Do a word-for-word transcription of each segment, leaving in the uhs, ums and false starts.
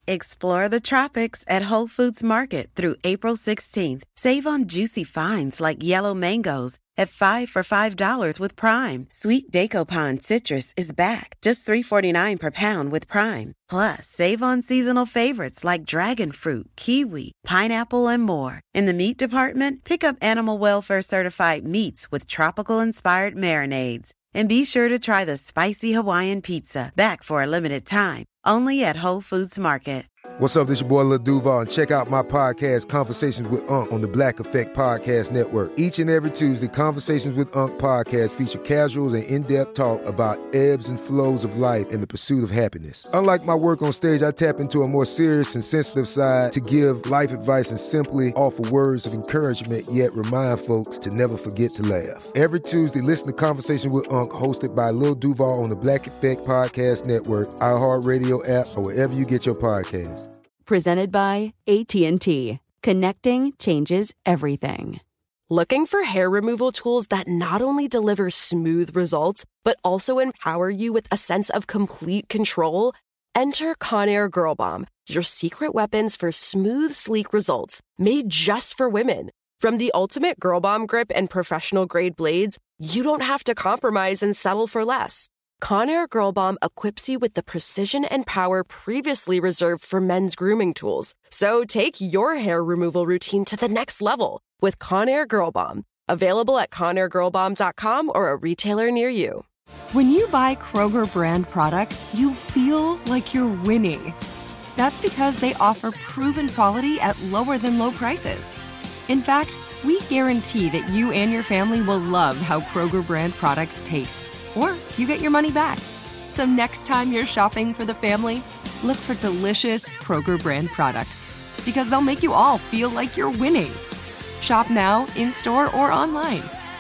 Explore the tropics at Whole Foods Market through April sixteenth. Save on juicy finds like yellow mangoes at five for five dollars with Prime. Sweet Daco citrus is back, just three forty-nine per pound with Prime. Plus, save on seasonal favorites like dragon fruit, kiwi, pineapple, and more. In the meat department, pick up Animal Welfare Certified meats with tropical-inspired marinades. And be sure to try the spicy Hawaiian pizza, back for a limited time, only at Whole Foods Market. What's up, this your boy Lil Duval, and check out my podcast, Conversations with Unc, on the Black Effect Podcast Network. Each and every Tuesday, Conversations with Unc podcast feature casuals and in-depth talk about ebbs and flows of life and the pursuit of happiness. Unlike my work on stage, I tap into a more serious and sensitive side to give life advice and simply offer words of encouragement, yet remind folks to never forget to laugh. Every Tuesday, listen to Conversations with Unc, hosted by Lil Duval on the Black Effect Podcast Network, iHeartRadio app, or wherever you get your podcasts. Presented by A T and T. Connecting changes everything. Looking for hair removal tools that not only deliver smooth results, but also empower you with a sense of complete control? Enter Conair Girl Bomb, your secret weapons for smooth, sleek results, made just for women. From the ultimate Girl Bomb grip and professional-grade blades, you don't have to compromise and settle for less. Conair Girl Bomb equips you with the precision and power previously reserved for men's grooming tools. So take your hair removal routine to the next level with Conair Girl Bomb. Available at conair girl bomb dot com or a retailer near you. When you buy Kroger brand products, you feel like you're winning. That's because they offer proven quality at lower than low prices. In fact, we guarantee that you and your family will love how Kroger brand products taste. Or you get your money back. So next time you're shopping for the family, look for delicious Kroger brand products, because they'll make you all feel like you're winning. Shop now, in-store, or online.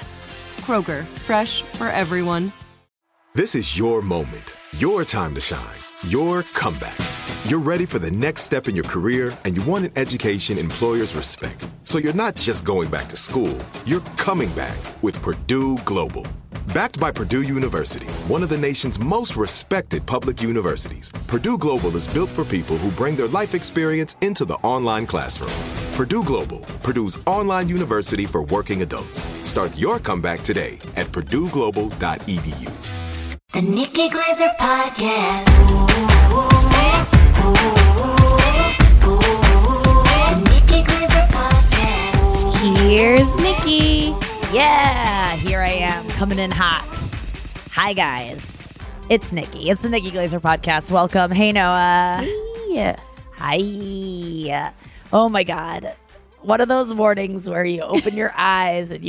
Kroger, fresh for everyone. This is your moment, your time to shine, your comeback. You're ready for the next step in your career, and you want an education employers respect. So you're not just going back to school, you're coming back with Purdue Global. Backed by Purdue University, one of the nation's most respected public universities, Purdue Global is built for people who bring their life experience into the online classroom. Purdue Global, Purdue's online university for working adults. Start your comeback today at purdue global dot e d u. The Nikki Glazer Podcast. Ooh, ooh, ooh, ooh, the Nikki Glazer Podcast. Here's Nikki. Yeah, here I am, coming in hot. Hi, guys. It's Nikki. It's the Nikki Glazer Podcast. Welcome. Hey, Noah. Hey. Hi. Oh, my God. One of those mornings where you open your eyes and you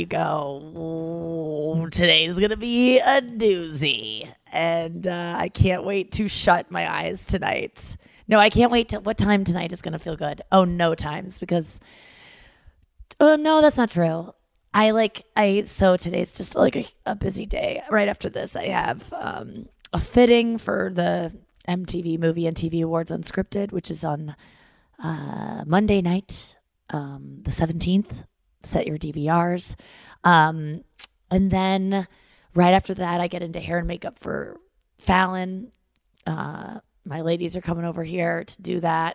go, today's going to be a doozy. And uh, I can't wait to shut my eyes tonight. No, I can't wait to, what time tonight is going to feel good? Oh, no times, because, oh, no, that's not true. I like, I, so today's just like a, a busy day. Right after this, I have um, a fitting for the M T V Movie and T V Awards Unscripted, which is on uh, Monday night, um, the seventeenth. Set your D V Rs. Um, and then right after that, I get into hair and makeup for Fallon. Uh, my ladies are coming over here to do that.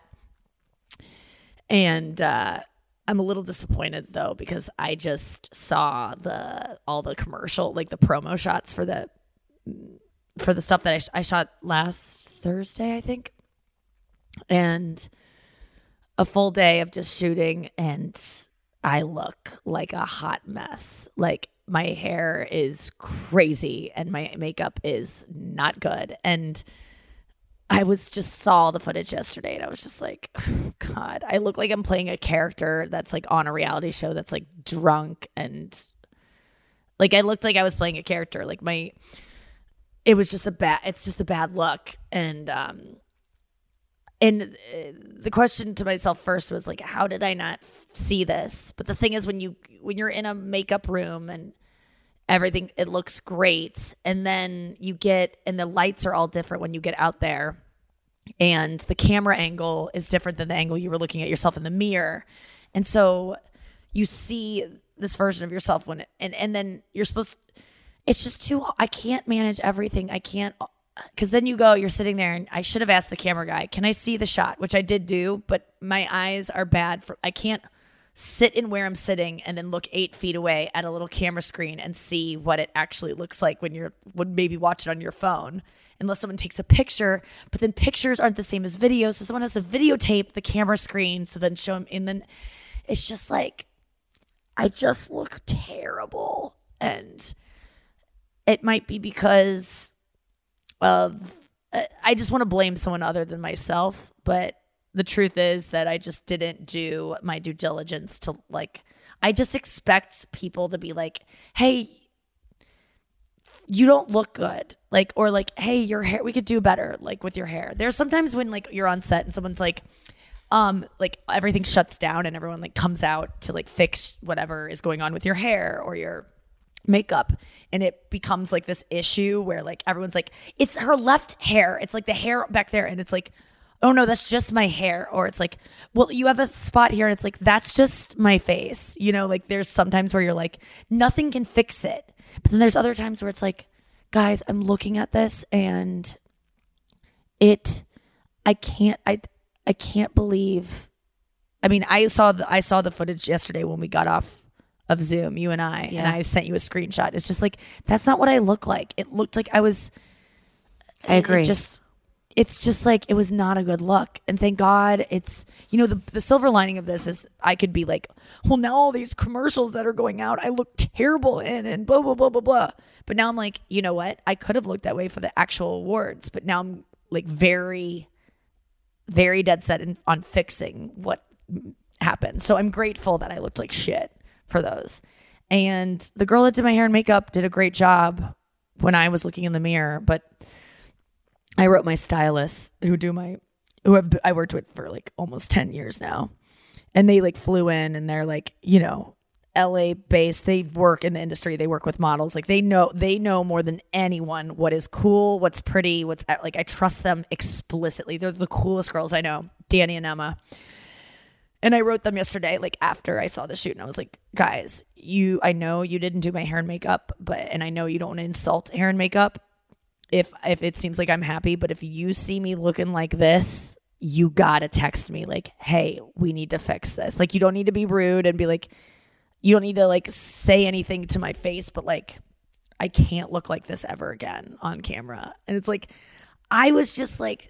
And, uh, I'm a little disappointed though, because I just saw the all the commercial, like the promo shots for the for the stuff that I, sh- I shot last Thursday, I think, and a full day of just shooting, and I look like a hot mess. Like my hair is crazy, and my makeup is not good, and I was just saw the footage yesterday and I was just like, oh, God, I look like I'm playing a character that's like on a reality show that's like drunk, and like I looked like I was playing a character. Like my, it was just a bad, it's just a bad look. And, um, and the question to myself first was like, how did I not see this? But the thing is, when you, when you're in a makeup room and everything, it looks great. And then you get, and the lights are all different when you get out there. And the camera angle is different than the angle you were looking at yourself in the mirror. And so you see this version of yourself when, it, and, and then you're supposed to, it's just too, I can't manage everything. I can't, because then you go, you're sitting there, and I should have asked the camera guy, can I see the shot? Which I did do, but my eyes are bad for, I can't sit in where I'm sitting and then look eight feet away at a little camera screen and see what it actually looks like when you're, would maybe watch it on your phone, unless someone takes a picture. But then pictures aren't the same as videos, so someone has to videotape the camera screen, so then show them, and then it's just like, I just look terrible. And it might be because of, I just want to blame someone other than myself, but the truth is that I just didn't do my due diligence to, like, I just expect people to be like, hey, you don't look good. Like, or like, hey, your hair, we could do better, like with your hair. There's sometimes when like you're on set and someone's like, um, like everything shuts down and everyone like comes out to like fix whatever is going on with your hair or your makeup. And it becomes like this issue where like everyone's like, it's her left hair. It's like the hair back there. And it's like, oh no, that's just my hair. Or it's like, well, you have a spot here. And it's like, that's just my face. You know, like there's sometimes where you're like, nothing can fix it. But then there's other times where it's like, guys, I'm looking at this and it, I can't, I, I can't believe, I mean, I saw the, I saw the footage yesterday when we got off of Zoom, you and I, yeah. and I sent you a screenshot. It's just like, that's not what I look like. It looked like I was, I agree. It just, it's just like, it was not a good look. And thank God it's, you know, the, the silver lining of this is I could be like, well, now all these commercials that are going out, I look terrible in and blah, blah, blah, blah, blah. But now I'm like, you know what? I could have looked that way for the actual awards, but now I'm like very, very dead set in, on fixing what happened. So I'm grateful that I looked like shit for those. And the girl that did my hair and makeup did a great job when I was looking in the mirror, but I wrote my stylists who do my, who have, I worked with for like almost ten years now. And they like flew in and they're like, you know, L A based. They work in the industry. They work with models. Like they know, they know more than anyone what is cool, what's pretty, what's like, I trust them explicitly. They're the coolest girls I know, Danny and Emma. And I wrote them yesterday, like after I saw the shoot, and I was like, guys, you, I know you didn't do my hair and makeup, but, and I know you don't want to insult hair and makeup if if it seems like I'm happy, but if you see me looking like this, you gotta text me like, hey, we need to fix this. Like, you don't need to be rude and be like, you don't need to like say anything to my face, but like, I can't look like this ever again on camera. And it's like, I was just like,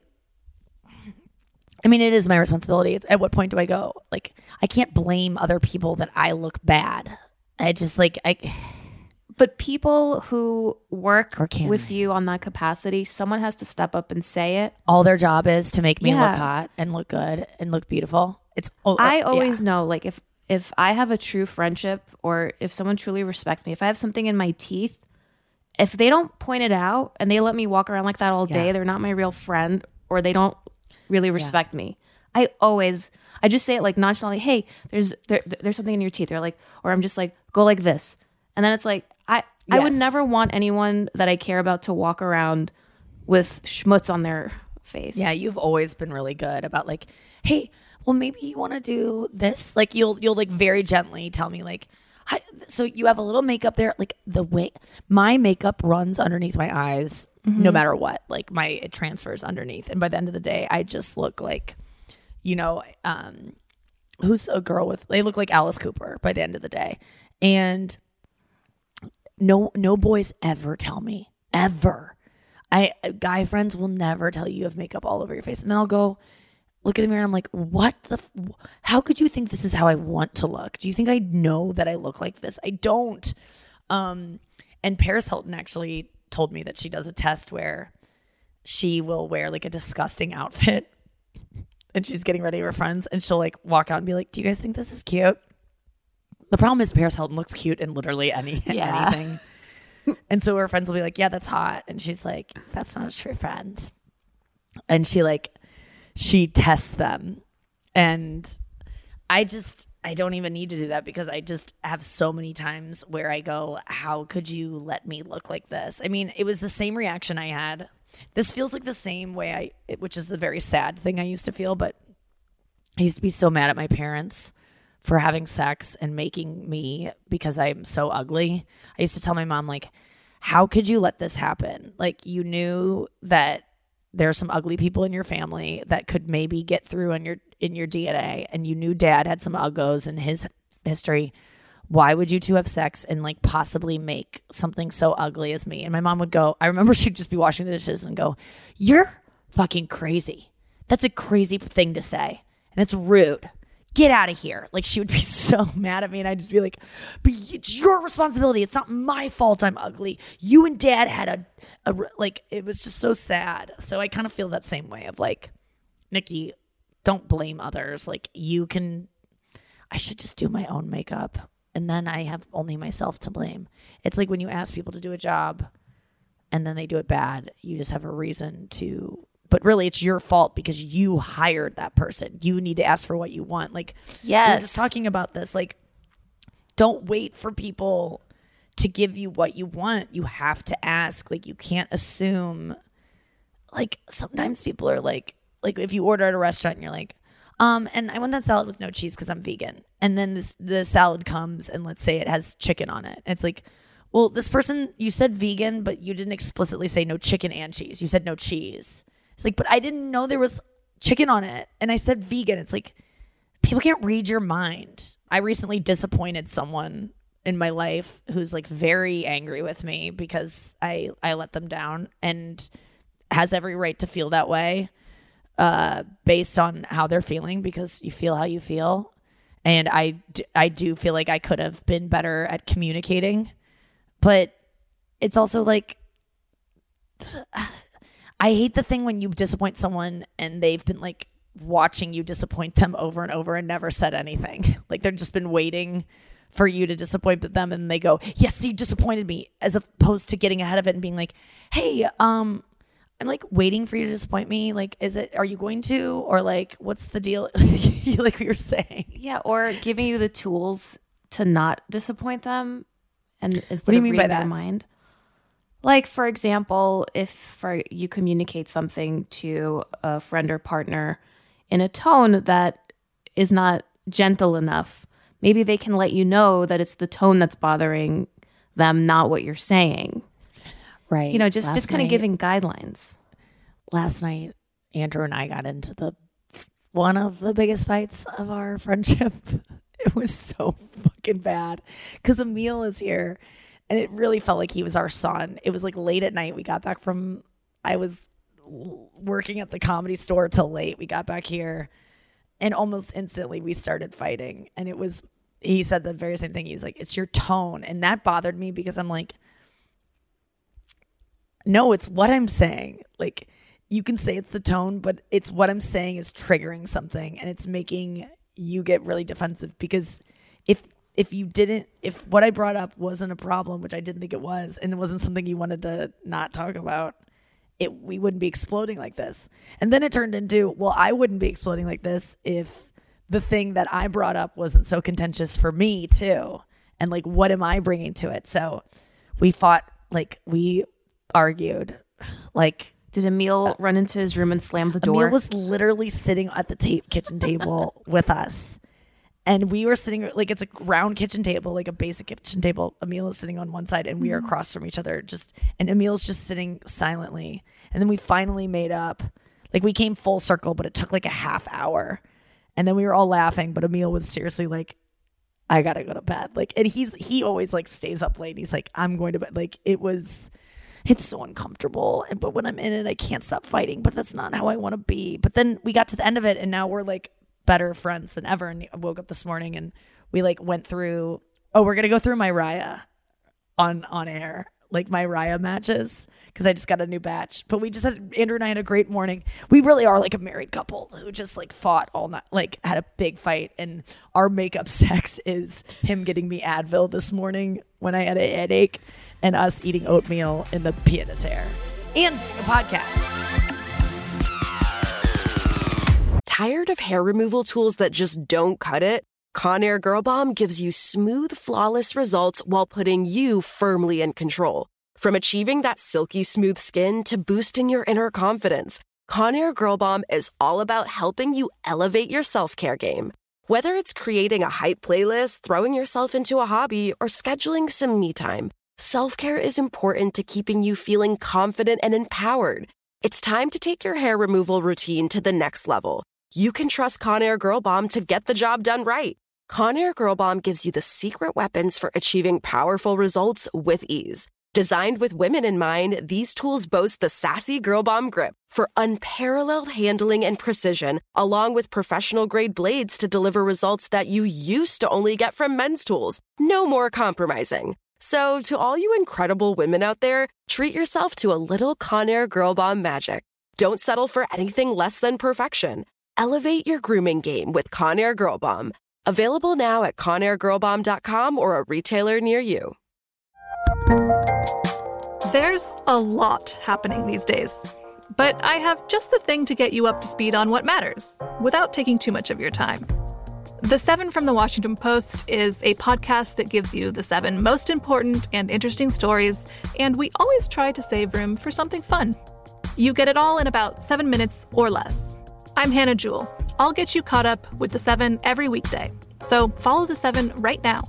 I mean, it is my responsibility. It's, at what point do I go? Like, I can't blame other people that I look bad. I just like, I... But people who work can with you on that capacity, someone has to step up and say it. All their job is to make me Yeah. look hot and look good and look beautiful. It's oh, I uh, always yeah. know, like, if if I have a true friendship or if someone truly respects me, if I have something in my teeth, if they don't point it out and they let me walk around like that all day, Yeah. they're not my real friend, or they don't really respect me. I always, I just say it like nonchalantly, hey, there's there, there's something in your teeth. They're like, or I'm just like, go like this. And then it's like, I, I would Yes. never want anyone that I care about to walk around with schmutz on their face. Yeah, you've always been really good about like, hey, well, maybe you want to do this. Like you'll you'll like very gently tell me like, hi, so you have a little makeup there. Like the way my makeup runs underneath my eyes, Mm-hmm. no matter what. Like my it transfers underneath, and by the end of the day, I just look like, you know, um, who's a girl with? They look like Alice Cooper by the end of the day, and. No, no boys ever tell me ever. I guy friends will never tell you you have makeup all over your face, and then I'll go look in the mirror and I'm like, what the? F- how could you think this is how I want to look? Do you think I know that I look like this? I don't. Um, and Paris Hilton actually told me that she does a test where she will wear like a disgusting outfit, and she's getting ready with her friends, and she'll like walk out and be like, "Do you guys think this is cute?" The problem is Paris Hilton looks cute in literally any Yeah. anything. And so her friends will be like, yeah, that's hot. And she's like, that's not a true friend. And she like, she tests them. And I just, I don't even need to do that because I just have so many times where I go, how could you let me look like this? I mean, it was the same reaction I had. This feels like the same way I, it- which is the very sad thing I used to feel, but I used to be so mad at my parents for having sex and making me because I'm so ugly. I used to tell my mom, like, how could you let this happen? Like, you knew that there are some ugly people in your family that could maybe get through in your in your D N A, and you knew dad had some uggos in his history. Why would you two have sex and like possibly make something so ugly as me? And my mom would go, I remember she'd just be washing the dishes and go, you're fucking crazy. That's a crazy thing to say. And it's rude. Get out of here. Like, she would be so mad at me, and I'd just be like, but it's your responsibility. It's not my fault I'm ugly. You and dad had a, a like, it was just so sad. So I kind of feel that same way of like, Nikki, don't blame others. Like, you can, I should just do my own makeup, and then I have only myself to blame. It's like when you ask people to do a job and then they do it bad, you just have a reason to, but really it's your fault because you hired that person. You need to ask for what you want. Like, yes. we were just talking about this. Like, don't wait for people to give you what you want. You have to ask. Like, you can't assume. Like, sometimes people are like, like if you order at a restaurant and you're like, um, and I want that salad with no cheese because I'm vegan. And then this the salad comes and let's say it has chicken on it. It's like, well, this person, you said vegan, but you didn't explicitly say no chicken and cheese. You said no cheese. It's like, but I didn't know there was chicken on it. And I said vegan. It's like, people can't read your mind. I recently disappointed someone in my life who's like very angry with me because I, I let them down, and has every right to feel that way uh, based on how they're feeling, because you feel how you feel. And I, d- I do feel like I could have been better at communicating, but it's also like, I hate the thing when you disappoint someone and they've been like watching you disappoint them over and over and never said anything. Like, they've just been waiting for you to disappoint them, and they go, yes, you disappointed me, as opposed to getting ahead of it and being like, hey, um, I'm like waiting for you to disappoint me. Like, is it, are you going to, or like, what's the deal? Like we were saying. Yeah. Or giving you the tools to not disappoint them. And instead what do you of mean by reading their that? mind. Like, for example, if for you communicate something to a friend or partner in a tone that is not gentle enough, maybe they can let you know that it's the tone that's bothering them, not what you're saying. Right. You know, just, Last just kind of night- giving guidelines. Last night, Andrew and I got into the one of the biggest fights of our friendship. It was so fucking bad because Emil is here, and it really felt like he was our son. It was like late at night. We got back from, I was working at the Comedy Store till late. We got back here, and almost instantly we started fighting. And it was, he said the very same thing. He's like, it's your tone. And that bothered me because I'm like, no, it's what I'm saying. Like, you can say it's the tone, but it's what I'm saying is triggering something, and it's making you get really defensive. Because if if you didn't, if what I brought up wasn't a problem, which I didn't think it was, and it wasn't something you wanted to not talk about, it we wouldn't be exploding like this. And then it turned into, well, I wouldn't be exploding like this if the thing that I brought up wasn't so contentious for me too. And like, what am I bringing to it? So we fought, like we argued, like. Did Emil run into his room and slam the door? Emil was literally sitting at the ta- kitchen table with us. And we were sitting, like, it's a round kitchen table, like a basic kitchen table. Emil is sitting on one side, and we are across from each other. Just and Emil's just sitting silently. And then we finally made up. Like, we came full circle, but it took like a half hour. And then we were all laughing, but Emil was seriously like, I gotta go to bed. Like, and he's he always like stays up late. And he's like, I'm going to bed. Like, it was. It's so uncomfortable, and but when I'm in it, I can't stop fighting, but that's not how I want to be. But then we got to the end of it, and now we're like better friends than ever. And I woke up this morning, and we like went through, oh, we're going to go through my Raya on, on air, like my Raya matches, because I just got a new batch. But we just had, Andrew and I had a great morning. We really are like a married couple who just like fought all night, like had a big fight. And our makeup sex is him getting me Advil this morning when I had a headache, and us eating oatmeal in the pied-à-terre and a podcast. Tired of hair removal tools that just don't cut it? Conair Girl Bomb gives you smooth, flawless results while putting you firmly in control. From achieving that silky smooth skin to boosting your inner confidence, Conair Girl Bomb is all about helping you elevate your self-care game. Whether it's creating a hype playlist, throwing yourself into a hobby, or scheduling some me time, Self-care is important to keeping you feeling confident and empowered. It's time to take your hair removal routine to the next level. You can trust Conair Girl Bomb to get the job done right. Conair Girl Bomb gives you the secret weapons for achieving powerful results with ease. Designed with women in mind, these tools boast the sassy Girl Bomb grip for unparalleled handling and precision, along with professional-grade blades to deliver results that you used to only get from men's tools. No more compromising. So, to all you incredible women out there, treat yourself to a little Conair Girl Bomb magic. Don't settle for anything less than perfection. Elevate your grooming game with Conair Girl Bomb. Available now at conair girl bomb dot com or a retailer near you. There's a lot happening these days, but I have just the thing to get you up to speed on what matters without taking too much of your time. The Seven from the Washington Post is a podcast that gives you the seven most important and interesting stories, and we always try to save room for something fun. You get it all in about seven minutes or less. I'm Hannah Jewell. I'll get you caught up with the Seven every weekday. So follow the Seven right now.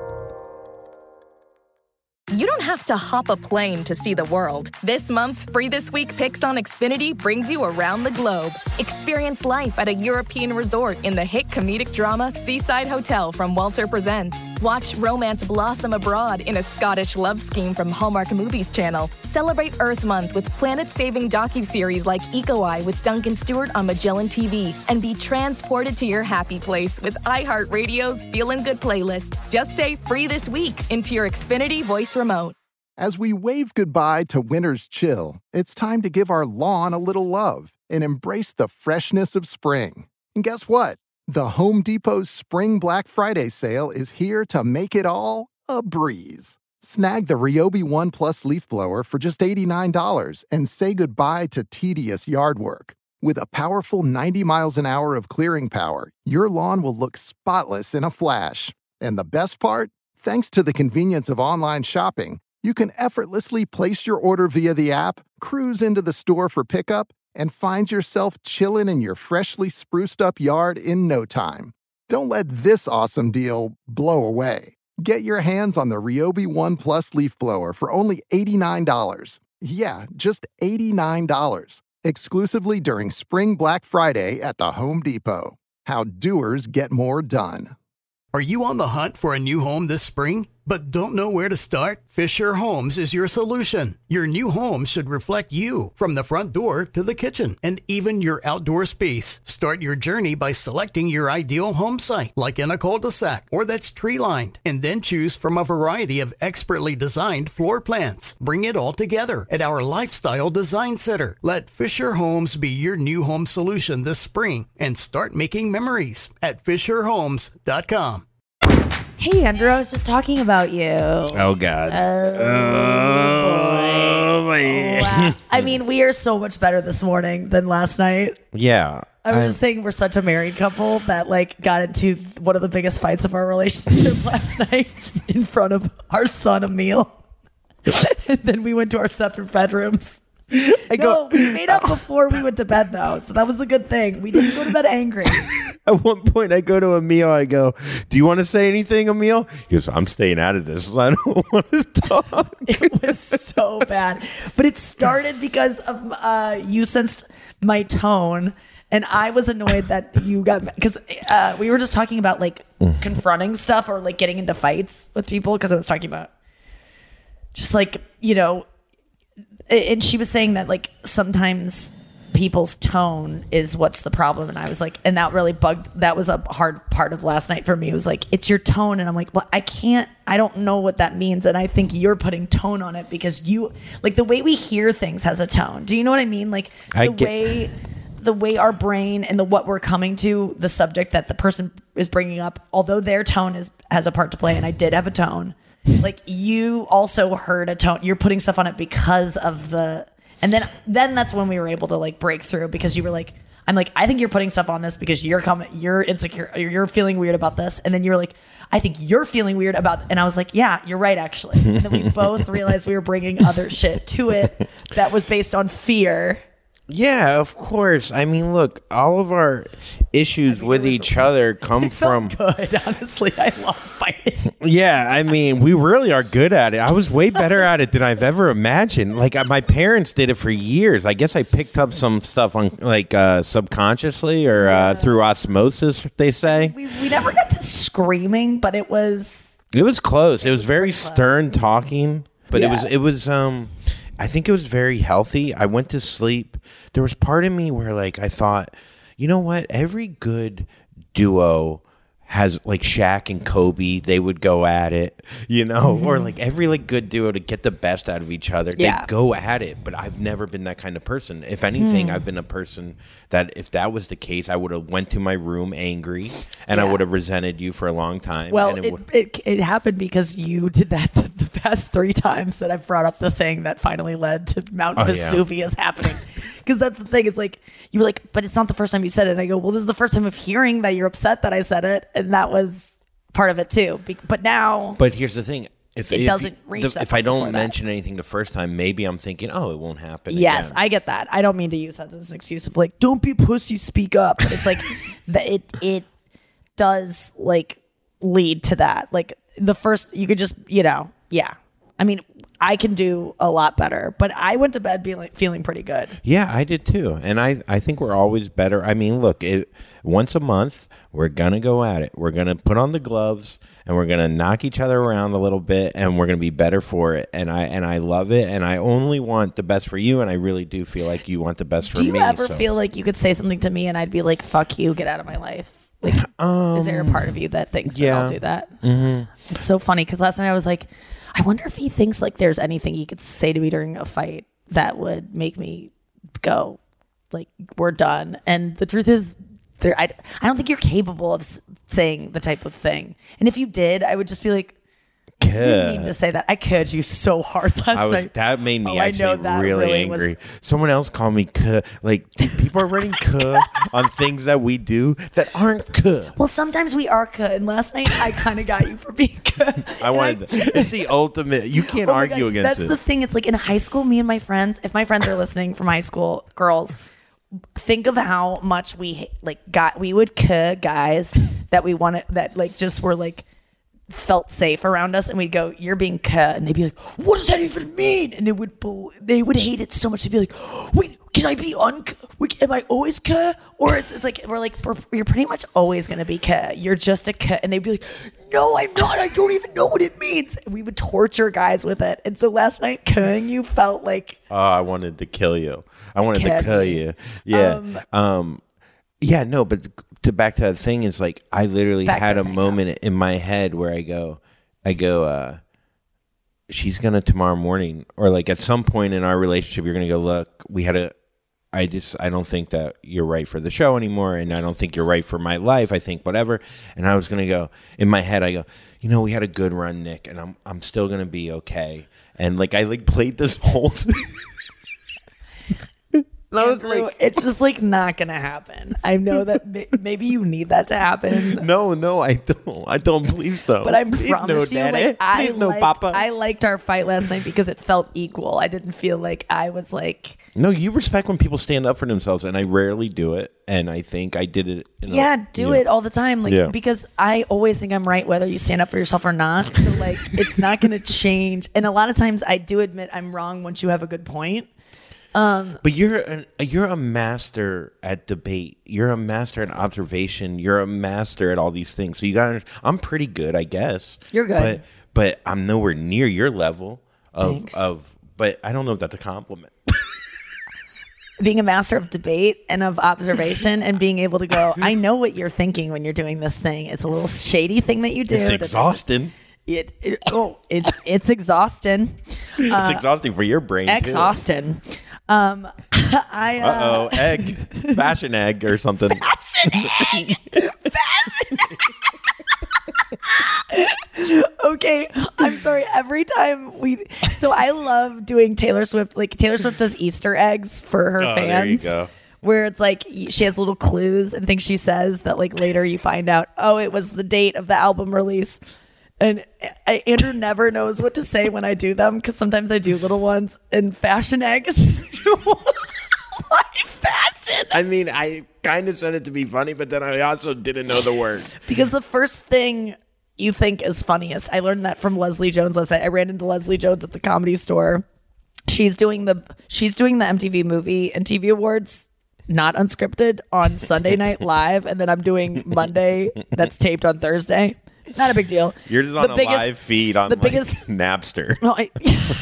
You don't have to hop a plane to see the world. This month's Free This Week Picks on Xfinity brings you around the globe. Experience life at a European resort in the hit comedic drama Seaside Hotel from Walter Presents. Watch romance blossom abroad in a Scottish love scheme from Hallmark Movies Channel. Celebrate Earth Month with planet-saving docuseries like Eco Eye with Duncan Stewart on Magellan T V. And be transported to your happy place with iHeartRadio's Feelin' Good playlist. Just say Free This Week into your Xfinity voice remote. As we wave goodbye to winter's chill, it's time to give our lawn a little love and embrace the freshness of spring. And guess what? The Home Depot's Spring Black Friday sale is here to make it all a breeze. Snag the Ryobi One Plus leaf blower for just eighty-nine dollars and say goodbye to tedious yard work. With a powerful ninety miles an hour of clearing power, your lawn will look spotless in a flash. And the best part? Thanks to the convenience of online shopping, you can effortlessly place your order via the app, cruise into the store for pickup, and find yourself chilling in your freshly spruced up yard in no time. Don't let this awesome deal blow away. Get your hands on the Ryobi One Plus leaf blower for only eighty-nine dollars. Yeah, just eighty-nine dollars. Exclusively during Spring Black Friday at the Home Depot. How doers get more done. Are you on the hunt for a new home this spring, but don't know where to start? Fisher Homes is your solution. Your new home should reflect you, from the front door to the kitchen, and even your outdoor space. Start your journey by selecting your ideal home site, like in a cul-de-sac or that's tree-lined, and then choose from a variety of expertly designed floor plans. Bring it all together at our Lifestyle Design Center. Let Fisher Homes be your new home solution this spring and start making memories at fisher homes dot com. Hey, Andrew, I was just talking about you. Oh, God. Oh, oh boy. boy. Wow. I mean, we are so much better this morning than last night. Yeah. I was I'm, just saying we're such a married couple that, like, got into one of the biggest fights of our relationship last night in front of our son, Emil. And then we went to our separate bedrooms. I no, go, we made up before we went to bed, though, so that was a good thing. We didn't go to bed angry. At one point, I go to Emil, I go, do you want to say anything, Emil? He goes, I'm staying out of this. I don't want to talk. It was so bad. But it started because of uh, you sensed my tone, and I was annoyed that you got, because uh, we were just talking about, like, mm. confronting stuff or, like, getting into fights with people, because I was talking about just, like, you know, and she was saying that, like, sometimes people's tone is what's the problem. And I was like, and that really bugged, that was a hard part of last night for me. It was like, it's your tone. And I'm like, well, I can't, I don't know what that means. And I think you're putting tone on it because you, like, the way we hear things has a tone. Do you know what I mean? Like the I get- way, the way our brain and the, what we're coming to, the subject that the person is bringing up, although their tone is, has a part to play. And I did have a tone. Like you also heard a tone. You're putting stuff on it because of the, and then then that's when we were able to like break through because you were like, I'm like, I think you're putting stuff on this because you're coming, you're insecure, you're feeling weird about this, and then you were like, I think you're feeling weird about, and I was like, yeah, you're right actually. And then we both realized we were bringing other shit to it that was based on fear. Yeah, of course. I mean, look, all of our issues with each other come from. Good, honestly, I love fighting. Yeah, I mean, we really are good at it. I was way better at it than I've ever imagined. Like, uh, my parents did it for years. I guess I picked up some stuff on, like, uh, subconsciously or uh, through osmosis, they say. We, we never got to screaming, but it was. It was close. It, it was, was very stern talking, but yeah. it was it was um. I think it was very healthy. I went to sleep. There was part of me where, like, I thought, you know what? Every good duo has, like, Shaq and Kobe. They would go at it, you know? Mm-hmm. Or, like, every, like, good duo to get the best out of each other. Yeah. They go at it. But I've never been that kind of person. If anything, Mm. I've been a person that if that was the case, I would have went to my room angry. And Yeah. I would have resented you for a long time. Well, and it, would- it, it happened because you did that the, the past three times that I've brought up the thing that finally led to Mount Oh, yeah. Vesuvius happening. Because that's the thing. It's like, you were like, but it's not the first time you said it. And I go, well, this is the first time of hearing that you're upset that I said it. And that was part of it too. Be- But now. But here's the thing. If It if doesn't you- reach the- that If I point before don't that. mention anything the first time, maybe I'm thinking, oh, it won't happen. Yes, again. I get that. I don't mean to use that as an excuse of like, don't be a pussy, speak up. But it's like that it it does like lead to that. Like the first, you could just, you know, yeah. I mean, I can do a lot better, but I went to bed being like, feeling pretty good. Yeah, I did too. And I, I think we're always better. I mean, look, it, once a month, we're going to go at it. We're going to put on the gloves and we're going to knock each other around a little bit and we're going to be better for it. And I and I love it. And I only want the best for you. And I really do feel like you want the best for Do you me. ever so. feel like you could say something to me and I'd be like, fuck you, get out of my life? Like, um, is there a part of you that thinks yeah. that I'll do that? Mm-hmm. It's so funny because last night I was like, I wonder if he thinks like there's anything he could say to me during a fight that would make me go, like, we're done. And the truth is, there I, I don't think you're capable of s- saying the type of thing. And if you did, I would just be like, you didn't mean to say that. I cursed you so hard last I was, night. that made me Oh, I know actually that really, really angry. was- Someone else called me "cuh." Like, dude, people are writing "cuh" on things that we do that aren't "cuh." Well, sometimes we are cuh. And last night I kind of got you for being cuh. I wanted. It's the ultimate. You can't Oh my argue God, against That's it. the thing. It's like in high school, me and my friends, if my friends are listening from high school, girls, think of how much we like got, we would cuh guys that we wanted, that like just were like, felt safe around us, and we'd go, you're being cuh, and they'd be like, what does that even mean? And they would bel- they would hate it so much. They'd be like, wait, can I be un Wait, am I always cuh? Or it's, it's like, we're like, we're, you're pretty much always gonna be cuh, you're just a cuh. And they'd be like, no, I'm not, I don't even know what it means. And we would torture guys with it. And so last night, cuhing you felt like, Oh, I wanted to kill you. I wanted to Kill kill me. you. Yeah. Um, Um, yeah, no, but to back to that thing is like I literally Back had the a thing moment in my head where I go, I go, uh, she's gonna tomorrow morning, or like at some point in our relationship, you're gonna go, look, we had a. I just I don't think that you're right for the show anymore, and I don't think you're right for my life. I think whatever. And I was gonna go in my head. I go, you know, we had a good run, Nick, and I'm I'm still gonna be okay. And like I like played this whole thing. I was Andrew, like, it's just like not gonna happen. I know that may- maybe you need that to happen. no, no, I don't. I don't. Please don't. But I Please promise no, you, Daddy. like I Please no, liked, Papa. I liked our fight last night because it felt equal. I didn't feel like I was like, No, you respect when people stand up for themselves, and I rarely do it. And I think I did it. In a- yeah, do yeah. it all the time, like Yeah. because I always think I'm right whether you stand up for yourself or not. So like, it's not gonna change. And a lot of times, I do admit I'm wrong once you have a good point. Um, But you're an, you're a master at debate. You're a master at observation. You're a master at all these things. So you got. I'm pretty good, I guess. You're good. but but I'm nowhere near your level of Thanks. of. But I don't know if that's a compliment. being a master of debate and of observation and being able to go, I know what you're thinking when you're doing this thing. It's a little shady thing that you do. It's exhausting. It, it oh it, it's exhausting. It's Uh, exhausting for your brain. exhausting. Um, I uh, Uh oh, egg, fashion egg or something. Fashion egg. Fashion egg. Okay, I'm sorry. Every time we, so I love doing Taylor Swift. Like Taylor Swift does Easter eggs for her Oh, fans. there you go. Where it's like she has little clues and things she says that like later you find out, oh, it was the date of the album release. And I, Andrew never knows what to say when I do them because sometimes I do little ones, and fashion egg is life fashion. I mean, I kind of said it to be funny, but then I also didn't know the word. Because the first thing you think is funniest, I learned that from Leslie Jones last night. I ran into Leslie Jones at the Comedy Store. She's doing the she's doing the M T V Movie and T V Awards, not unscripted, on Sunday Night Live, and then I'm doing Monday that's taped on Thursday. Not a big deal. You're just on the a biggest, live feed on the like biggest, Napster. No, I,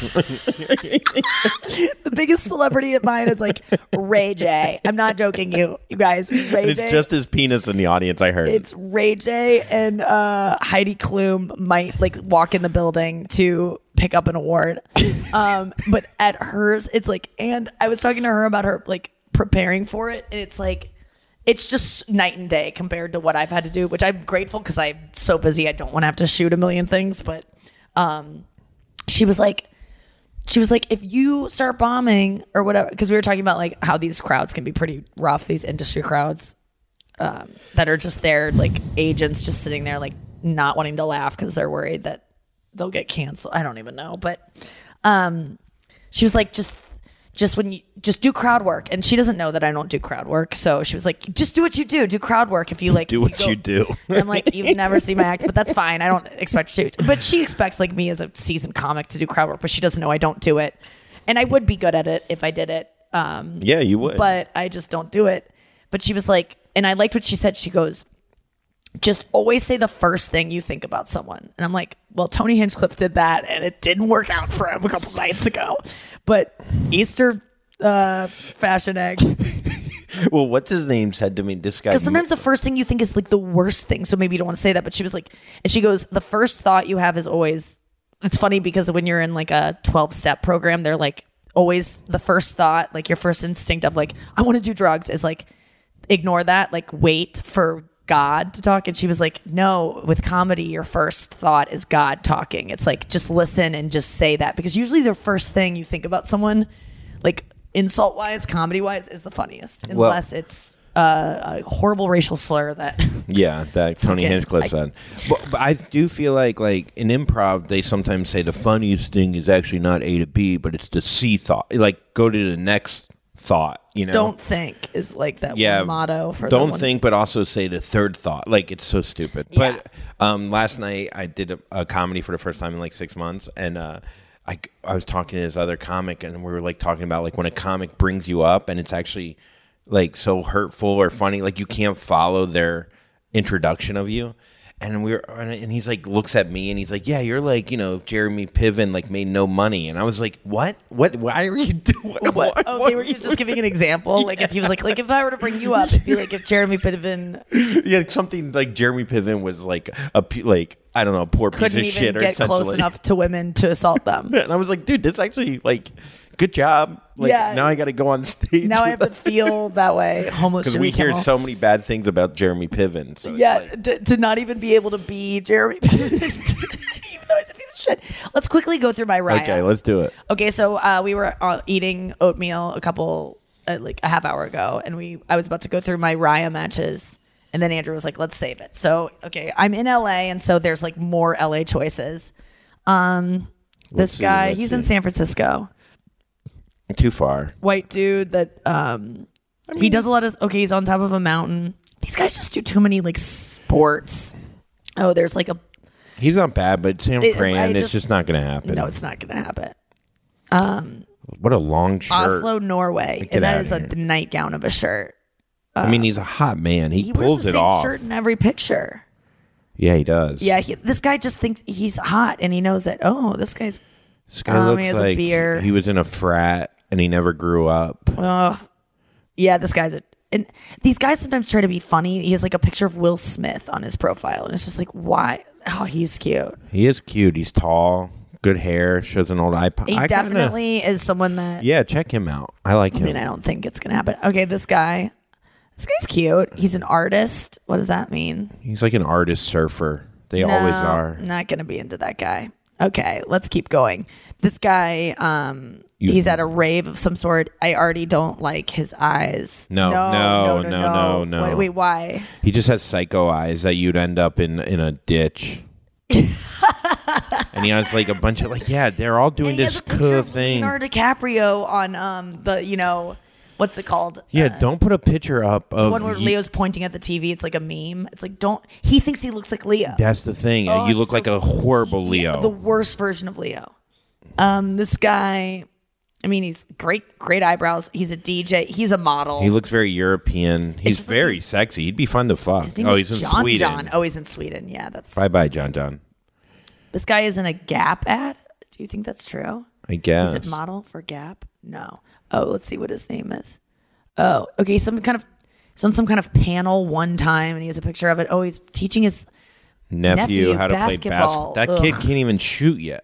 the biggest celebrity of mine is like Ray J. I'm not joking, you you guys. Ray And it's J. just his penis in the audience, I heard. It's Ray J and uh, Heidi Klum might like walk in the building to pick up an award. Um, but at hers, it's like, and I was talking to her about her like preparing for it, and it's like, it's just night and day compared to what I've had to do, which I'm grateful because I'm so busy. I don't want to have to shoot a million things. But um, she was like, she was like, if you start bombing or whatever, because we were talking about like how these crowds can be pretty rough, these industry crowds um, that are just there, like agents just sitting there, like not wanting to laugh because they're worried that they'll get canceled. I don't even know. But um, she was like, just just when you just do crowd work. And she doesn't know that I don't do crowd work. So she was like, just do what you do. Do crowd work. If you like, do what you, you do. I'm like, you've never seen my act, but that's fine. I don't expect you to. But she expects like me as a seasoned comic to do crowd work, but she doesn't know I don't do it. And I would be good at it if I did it. Um, yeah, you would. But I just don't do it. But she was like, and I liked what she said. She goes, just always say the first thing you think about someone. And I'm like, well, Tony Hinchcliffe did that and it didn't work out for him a couple nights ago. But Easter uh, fashion egg. Well, what's his name said to me, this guy. Because sometimes the first thing you think is like the worst thing. So maybe you don't want to say that. But she was like, and she goes, the first thought you have is always, it's funny because when you're in like a twelve step program, they're like always the first thought, like your first instinct of like, I want to do drugs is like, ignore that, like wait for God to talk. And she was like, no, with comedy, your first thought is God talking. It's like, just listen and just say that. Because usually the first thing you think about someone, like insult wise, comedy wise, is the funniest. Unless well, it's uh, a horrible racial slur that. Yeah, that Tony Again, Hinchcliffe I, said. But, but I do feel like, like in improv, they sometimes say the funniest thing is actually not A to B, but it's the C thought. Like, go to the next thought, you know. Don't think is like that yeah, one motto for don't the one. think, but also say the third thought. Like, it's so stupid. Yeah. But um, last night I did a, a comedy for the first time in like six months, and uh, I I was talking to this other comic, and we were like talking about like when a comic brings you up, and it's actually like so hurtful or funny, like you can't follow their introduction of you. And we were, and he's like, looks at me and he's like, yeah, you're like, you know, Jeremy Piven, like made no money. And I was like, what? What? Why are you doing? What? What? what? Oh, what they were just giving an example. Yeah. Like if he was like, like if I were to bring you up, it'd be like if Jeremy Piven, yeah, something like Jeremy Piven was like a like I don't know, a poor piece couldn't of even shit or get close essentially. enough to women to assault them. And I was like, dude, this actually like. Good job. Like yeah. now I got to go on stage. Now I have to feel that way. Homeless. Because we hear Kimmel. so many bad things about Jeremy Piven. So yeah, like, to, to not even be able to be Jeremy Piven, even though he's a piece of shit. Let's quickly go through my Raya. Okay, let's do it. Okay, so uh, we were uh, eating oatmeal a couple, uh, like a half hour ago, and we I was about to go through my Raya matches, and then Andrew was like, "Let's save it." So okay, I'm in L A, and so there's like more L A choices. Um, Let's this see, guy, let's he's see. in San Francisco. Too far. White dude that um I mean, he does a lot of okay he's on top of a mountain. These guys just do too many like sports. Oh, there's like a He's not bad, but San It- Fran, I it's just- just not going to happen. no it's not gonna happen. Um What a long shirt. Oslo, Norway. Get And that outta is a here. nightgown of a shirt. I mean, he's a hot man. He, He pulls wears the it same off. shirt in every picture. Yeah, he does. Yeah, he, this guy just thinks he's hot and he knows it. Oh, this guy's This guy um, looks he has like a beer. he was in a frat and he never grew up. Ugh. Yeah, this guy's a. And these guys sometimes try to be funny. He has like a picture of Will Smith on his profile, and it's just like, why? Oh, he's cute. He is cute. He's tall, good hair, shows an old iPod. He I kinda- definitely is someone that. Yeah, check him out. I like I him. mean, I don't think it's gonna happen. Okay, this guy. This guy's cute. He's an artist. What does that mean? He's like an artist surfer. They No, always are. Not gonna be into that guy. Okay, let's keep going. This guy, um, You- he's at a rave of some sort. I already don't like his eyes. No, no, no, no, no, no. Wait, wait, why? He just has psycho eyes that you'd end up in in a ditch. And he has like a bunch of like, yeah, they're all doing And he this has a picture cool of thing. Leonardo DiCaprio on um the you know what's it called? Yeah, Uh, don't put a picture up the of one where ye- Leo's pointing at the T V. It's like a meme. It's like don't. He thinks he looks like Leo. That's the thing. Oh, you it's look so- like a horrible Leo. The worst version of Leo. Um, this guy. I mean, he's great, great eyebrows. He's a D J. He's a model. He looks very European. He's just like very he's- sexy. He'd be fun to fuck. His name Oh, is he's in John Sweden. John. Oh, he's in Sweden. Yeah, that's. Bye bye, John John. This guy is in a Gap ad. Do you think that's true? I guess. Is it model for Gap? No. Oh, let's see what his name is. Oh, okay. Some kind of, he's on some kind of panel one time, and he has a picture of it. Oh, he's teaching his Nephew, nephew how to basketball. play basketball. That kid Ugh. can't even shoot yet.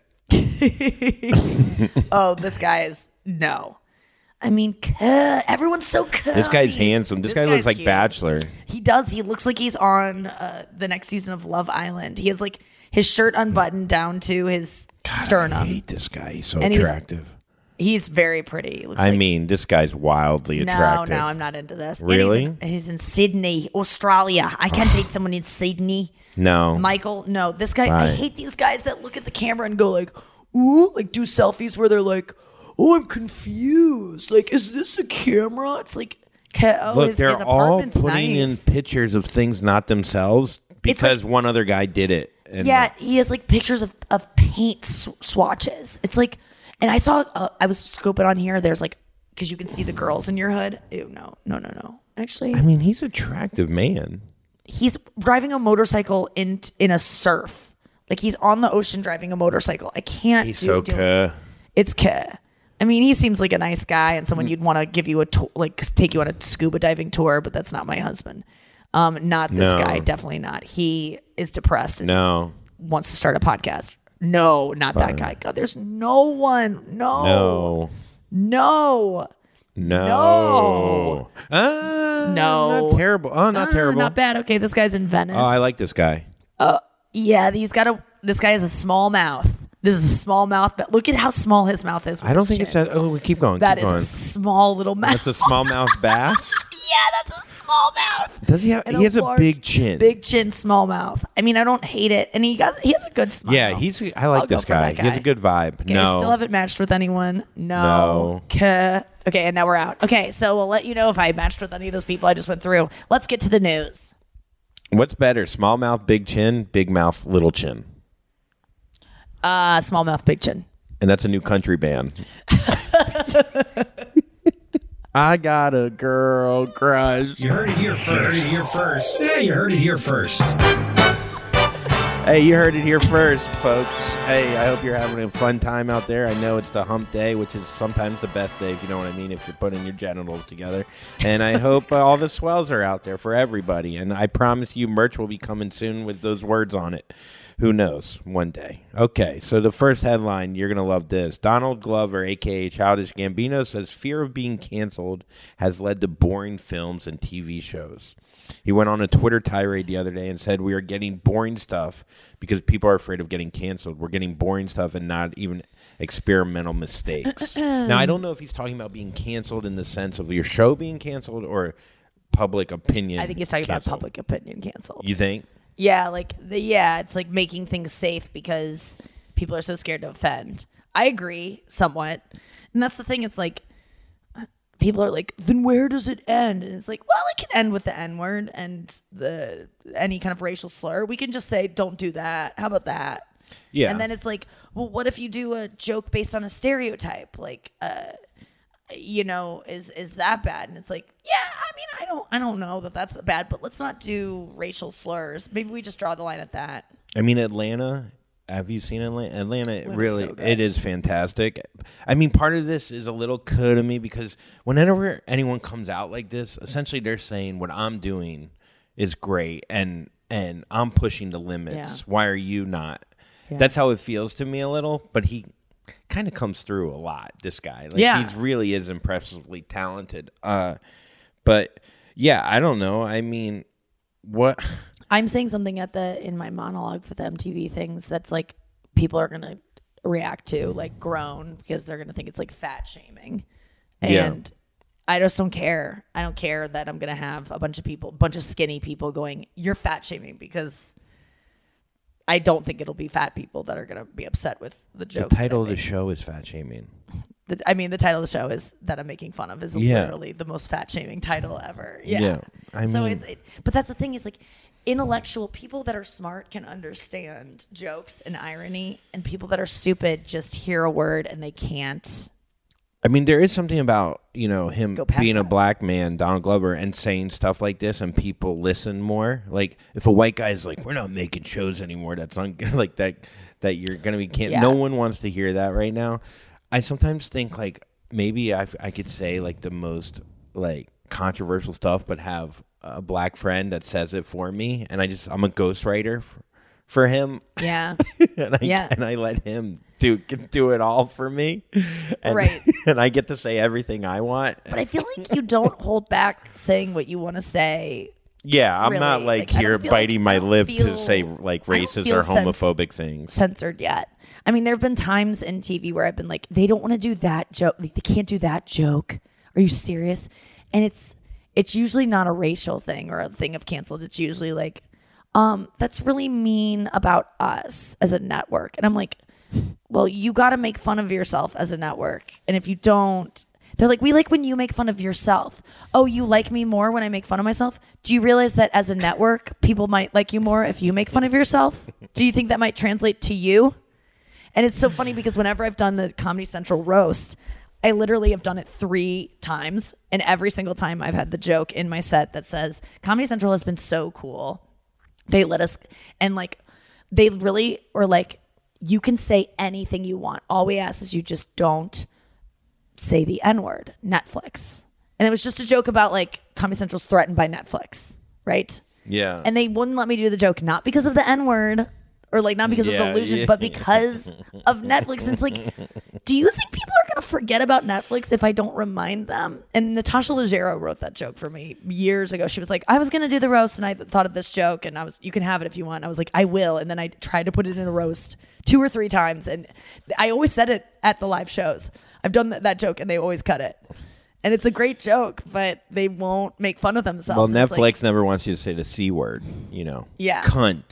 Oh, this guy is no. I mean, cuh, everyone's so cuh. This guy's handsome. This, guy looks guy's like cute. Bachelor. He does. He looks like he's on uh, the next season of Love Island. He has like his shirt unbuttoned down to his sternum. I hate this guy. He's so And he's- attractive. He's very pretty. He looks I like, mean, this guy's wildly no, attractive. no, I'm not into this. And Really? He's in, he's in Sydney, Australia. I can't date someone in Sydney. No. Michael, no. This guy, I Right. hate these guys that look at the camera and go like, ooh, like do selfies where they're like, oh, I'm confused. Like, is this a camera? It's like, ca- oh, Look, his, they're his all apartment's putting nice. in pictures of things not themselves because one other guy did it. And Yeah, he has like pictures of, of paint sw- swatches. It's like, and I saw, uh, I was scoping on here. There's like, because you can see the girls in your hood. Ew, no, no, no, no. Actually, I mean, he's an attractive man. he's driving a motorcycle in in a surf. Like he's on the ocean driving a motorcycle. I can't. He's do, so do cuh. It's cuh. I mean, he seems like a nice guy and someone you'd want to give you a tour, like take you on a scuba diving tour. But that's not my husband. Um, not this No. guy. Definitely not. He is depressed. And No. wants to start a podcast. No, not that Fine. guy. God, there's no one. No. No. No. No. No. Uh, No. Not terrible. Oh, not Uh, terrible. Not bad. Okay, this guy's in Venice. Oh, I like this guy. Uh, yeah, he's got a. This guy has a small mouth. This is a small mouth, but look at how small his mouth is. with I don't his think it's chin. that. Oh, we keep going. That keep is going. a small little mouth. That's a smallmouth bass. Yeah, that's a small mouth. Does he have? And He has a large, big chin. Big chin, small mouth. I mean, I don't hate it, and he got he has a good smile. Yeah, he's. I I'll like go this for guy. that He has a good vibe. Okay, no. I still haven't matched with anyone. No. No. Kuh. Okay, and now we're out. Okay, so we'll let you know if I matched with any of those people I just went through. Let's get to the news. What's better, small mouth, big chin, big mouth, little chin? Uh, small mouth, big chin. And that's a new country band. I got a girl crush. You heard it here first. You heard it here first. Yeah, you heard it here first. Hey, you heard it here first, folks. Hey, I hope you're having a fun time out there. I know it's the hump day, which is sometimes the best day, if you know what I mean, if you're putting your genitals together. And I hope uh, all the swells are out there for everybody. And I promise you merch will be coming soon with those words on it. Who knows? One day. Okay, so the first headline, you're going to love this. Donald Glover, a k a. Childish Gambino, says fear of being canceled has led to boring films and T V shows. He went on a Twitter tirade the other day and said we are getting boring stuff because people are afraid of getting canceled. We're getting boring stuff and not even experimental mistakes. Now, I don't know if he's talking about being canceled in the sense of your show being canceled or public opinion I think he's talking canceled. about public opinion canceled. You think? Yeah, like the yeah, it's like making things safe because people are so scared to offend. I agree somewhat. And that's the thing, it's like people are like, then where does it end? And it's like, well, it can end with the N-word and the any kind of racial slur. We can just say, don't do that. How about that? Yeah. And then it's like, well, what if you do a joke based on a stereotype? Like, uh, you know, is is that bad? And it's like, yeah, I mean, I don't I don't know that that's bad, but let's not do racial slurs. Maybe we just draw the line at that. I mean, Atlanta. Have you seen Atlanta? Atlanta, Atlanta's really, so good. it is fantastic. I mean, part of this is a little coup to me because whenever anyone comes out like this, essentially they're saying what I'm doing is great and and I'm pushing the limits. Yeah. Why are you not? Yeah. That's how it feels to me a little, but he kind of comes through a lot, this guy. Like, Yeah. he really is impressively talented. Uh, but, yeah, I don't know. I mean, what... I'm saying something at the in my monologue for the M T V things that's like people are gonna react to, like groan because they're gonna think it's like fat shaming, and Yeah. I just don't care. I don't care that I'm gonna have a bunch of people, bunch of skinny people going, "You're fat shaming," because I don't think it'll be fat people that are gonna be upset with the joke. The title of that I the made. show is Fat Shaming. The, I mean, the title of the show is that I'm making fun of is Yeah. literally the most fat shaming title ever. Yeah. Yeah, I so mean- it's, it, but that's the thing is like intellectual people that are smart can understand jokes and irony, and people that are stupid just hear a word and they can't. I mean, there is something about, you know, him Go past being a that. black man, Donald Glover, and saying stuff like this, and people listen more. Like, if a white guy is like, we're not making shows anymore, that's un- like that, that you're going to be, can't, Yeah. no one wants to hear that right now. I sometimes think, like, maybe I, I could say, like, the most, like, controversial stuff, but have a black friend that says it for me, and I just, I'm a ghostwriter for, for him. Yeah. and I, Yeah. And I let him do do it all for me. And, Right. And I get to say everything I want. But I feel like you don't hold back saying what you want to say. Yeah, I'm really. not like, Like, I here don't feel biting like- I my don't lip feel- to say like I don't racist feel or sense- homophobic things. Censored yet. I mean, there have been times in T V where I've been like, they don't want to do that joke. Like, they can't do that joke. Are you serious? And it's it's usually not a racial thing or a thing of canceled. It's usually like, um, that's really mean about us as a network. And I'm like, well, you got to make fun of yourself as a network. And if you don't, they're like, we like when you make fun of yourself. Oh, you like me more when I make fun of myself? Do you realize that as a network, people might like you more if you make fun of yourself? Do you think that might translate to you? And it's so funny because whenever I've done the Comedy Central roast, I literally have done it three times. And every single time I've had the joke in my set that says, Comedy Central has been so cool. They let us, and like, they really were like, you can say anything you want. All we ask is you just don't say the N-word, Netflix. And it was just a joke about like Comedy Central's threatened by Netflix, right? Yeah. And they wouldn't let me do the joke, not because of the N-word or like not because Yeah, of the illusion, yeah. but because of Netflix. And it's like, do you think people are going to forget about Netflix if I don't remind them? And Natasha Leggero wrote that joke for me years ago. She was like, I was going to do the roast and I thought of this joke and I was, you can have it if you want. I was like, I will. And then I tried to put it in a roast two or three times. And I always said it at the live shows. I've done that, that joke and they always cut it. And it's a great joke, but they won't make fun of themselves. Well, And it's Netflix like, never wants you to say the C word, you know. Yeah. Cunt.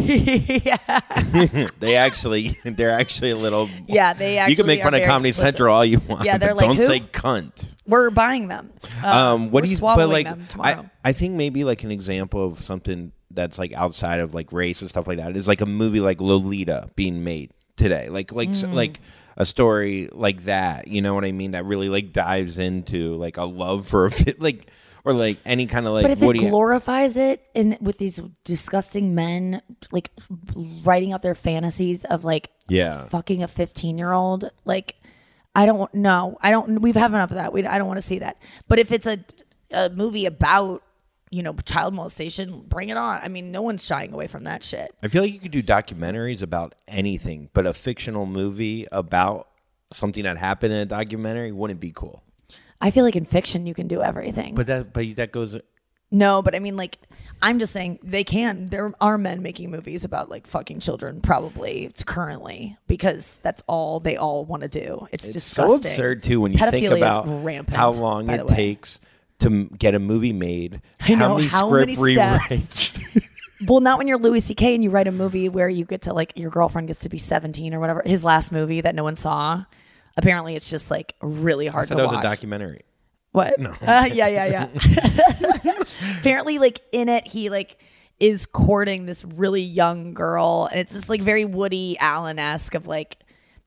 yeah. they actually, they're actually a little. Yeah, they actually You can make are fun of very Comedy explicit. Central all you want. Yeah, they're but like, don't who? say cunt. We're buying them. Uh, um, what we're do you? swallowing But like, them I, tomorrow. I think maybe like an example of something that's like outside of like race and stuff like that is like a movie like Lolita being made today. Like like Mm. like. A story like that, you know what I mean? That really like dives into like a love for a fit, like or like any kind of like. But if what it do you? glorifies it and with these disgusting men like writing out their fantasies of like Yeah. fucking a fifteen year old, like I don't know. I don't we've had enough of that. We I don't want to see that. But if it's a a movie about, you know, child molestation, bring it on. I mean, no one's shying away from that shit. I feel like you could do documentaries about anything, but a fictional movie about something that happened in a documentary wouldn't be cool. I feel like in fiction you can do everything. But that, but that goes. No, but I mean, like, I'm just saying they can. There are men making movies about like fucking children, probably it's currently, because that's all they all want to do. It's, It's disgusting. so absurd too when you think Pedophilia is about rampant, how long by the it way. takes to m- get a movie made. I know, how many how script many rewrites? Well, not when you're Louis C K and you write a movie where you get to like your girlfriend gets to be seventeen or whatever. His last movie that no one saw. Apparently, it's just like really I hard thought to that watch. was a documentary. What? No. Uh, yeah, yeah, yeah. Apparently, like in it, he like is courting this really young girl, and it's just like very Woody Allen-esque of like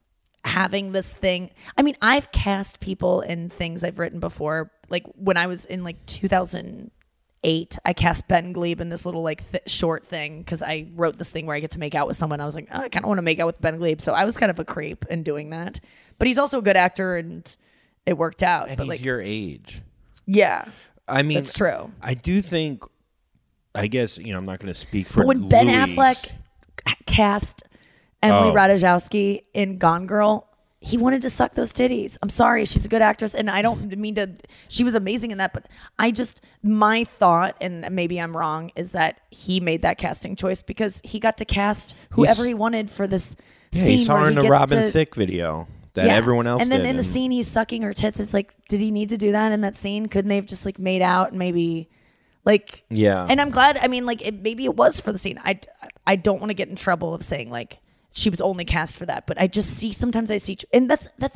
having this thing. I mean, I've cast people in things I've written before. Like when I was in like two thousand eight, I cast Ben Glebe in this little like th- short thing because I wrote this thing where I get to make out with someone. I was like, oh, I kind of want to make out with Ben Glebe, so I was kind of a creep in doing that. But he's also a good actor, and it worked out. And but he's like, your age. yeah, I mean, that's true. I do think. I guess you know I'm not going to speak for. But when Ben Louis. Affleck cast Emily Oh. Ratajkowski in Gone Girl, he wanted to suck those titties. I'm sorry, she's a good actress, and I don't mean to. She was amazing in that, but I just my thought, and maybe I'm wrong, is that he made that casting choice because he got to cast whoever He's- he wanted for this Yeah, scene he saw where her he in the gets Robin to, Thicke video that Yeah. everyone else and then did. in the scene he's sucking her tits. It's like, did he need to do that in that scene? Couldn't they have just like made out and maybe like Yeah. And I'm glad. I mean, like it, maybe it was for the scene. I I don't want to get in trouble of saying like she was only cast for that, but I just see sometimes I see, and that's that's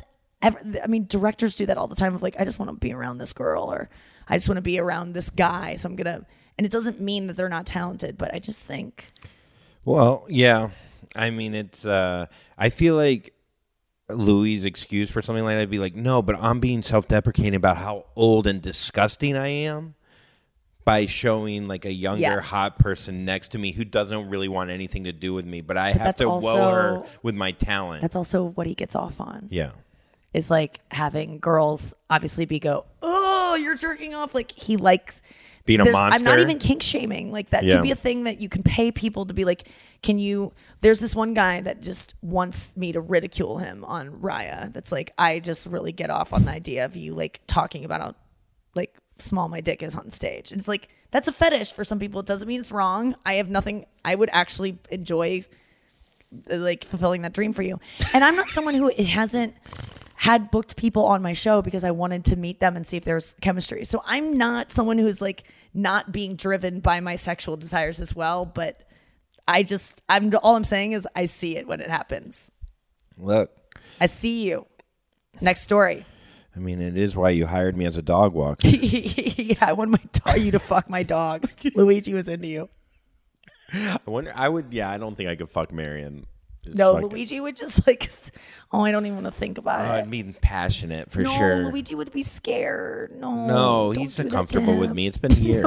ever, I mean, directors do that all the time of like, I just want to be around this girl, or I just want to be around this guy. So I'm going to, and it doesn't mean that they're not talented, but I just think. Well, yeah. I mean, it's, uh, I feel like Louis' excuse for something like that would be like, no, but I'm being self-deprecating about how old and disgusting I am by showing like a younger, Yes. hot person next to me who doesn't really want anything to do with me, but I But have that's to also- woe her with my talent. That's also what he gets off on. Yeah. Is like having girls obviously be go, oh, you're jerking off. Like he likes Being a there's- I'm not monster? even kink shaming. Like that Yeah. could be a thing that you can pay people to be like, can you, there's this one guy that just wants me to ridicule him on Raya. That's like, I just really get off on the idea of you like talking about how like small my dick is on stage. And it's like, that's a fetish for some people. It doesn't mean it's wrong. I have nothing, I would actually enjoy like fulfilling that dream for you. And I'm not someone who it hasn't had booked people on my show because I wanted to meet them and see if there's chemistry. So I'm not someone who's like not being driven by my sexual desires as well, but I just I'm all I'm saying is I see it when it happens. Look, I see you. Next story. I mean, it is why you hired me as a dog walker. Yeah, I want my dog you to fuck my dogs. Luigi was into you. I wonder, I would, yeah, I don't think I could fuck Marion. It's No, fucking- Luigi would just like, s- oh, I don't even want to think about Oh, it. I'd be passionate for no, sure. Luigi would be scared. No, no, don't he's do that to comfortable with him. me. It's been years.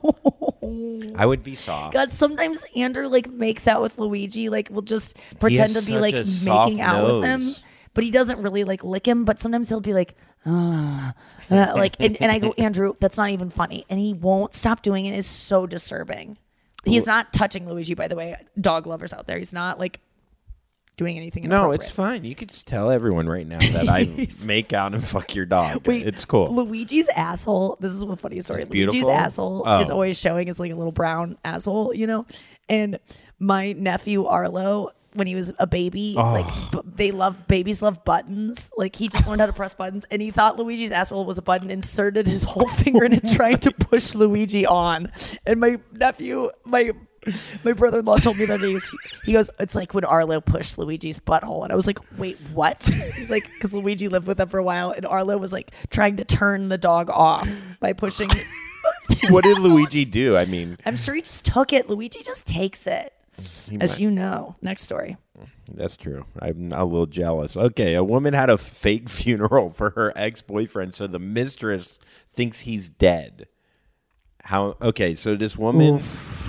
I would be soft. God, sometimes Andrew like makes out with Luigi, like will just pretend to has be such like a soft making out with him, nose. but he doesn't really like lick him. But sometimes he'll be like, ah, uh, like, and, and I go, Andrew, that's not even funny, and he won't stop doing it. It's so disturbing. He's not touching Luigi, by the way. Dog lovers out there, he's not like doing anything No, inappropriate. it's fine. You could just tell everyone right now that I make out and fuck your dog. Wait, it's cool. Luigi's asshole. This is a funny story. It's Luigi's beautiful? asshole Oh. is always showing as like a little brown asshole, you know. And my nephew Arlo, when he was a baby, Oh. like b- they love babies love buttons. Like he just learned how to press buttons, and he thought Luigi's asshole was a button. Inserted his whole finger in it, trying to push Luigi on. And my nephew, my. My brother-in-law told me that he, was, he goes, it's like when Arlo pushed Luigi's butthole. And I was like, wait, what? He's like, because Luigi lived with them for a while, and Arlo was like trying to turn the dog off by pushing. What did Luigi do? I mean, I'm sure he just took it. Luigi just takes it, he as might- you know. Next story. That's true. I'm a little jealous. Okay, a woman had a fake funeral for her ex-boyfriend, so the mistress thinks he's dead. How? Okay, so this woman,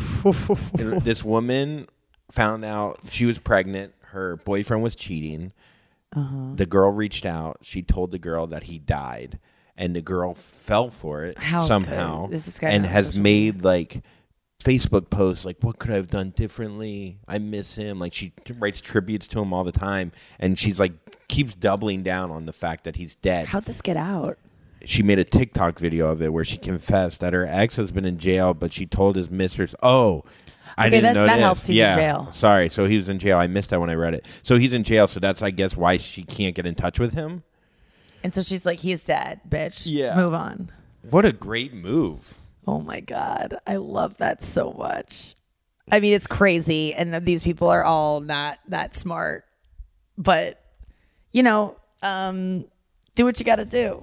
this woman found out she was pregnant. Her boyfriend was cheating. Uh-huh. The girl reached out. She told the girl that he died, and the girl fell for it How somehow, good is this guy and on has social made like Facebook posts like, "What could I have done differently? I miss him." Like she writes tributes to him all the time, and she's like keeps doubling down on the fact that he's dead. How'd this get out? She made a TikTok video of it where she confessed that her ex has been in jail, but she told his mistress, "Oh, I Okay, didn't that- know that this." helps. He's in yeah, jail. Sorry, so he was in jail. I missed that when I read it. So he's in jail. So that's, I guess, why she can't get in touch with him. And so she's like, he's dead, bitch. Yeah. Move on. What a great move! Oh my God. I love that so much. I mean, it's crazy. And these people are all not that smart. But, you know, um, do what you got to do.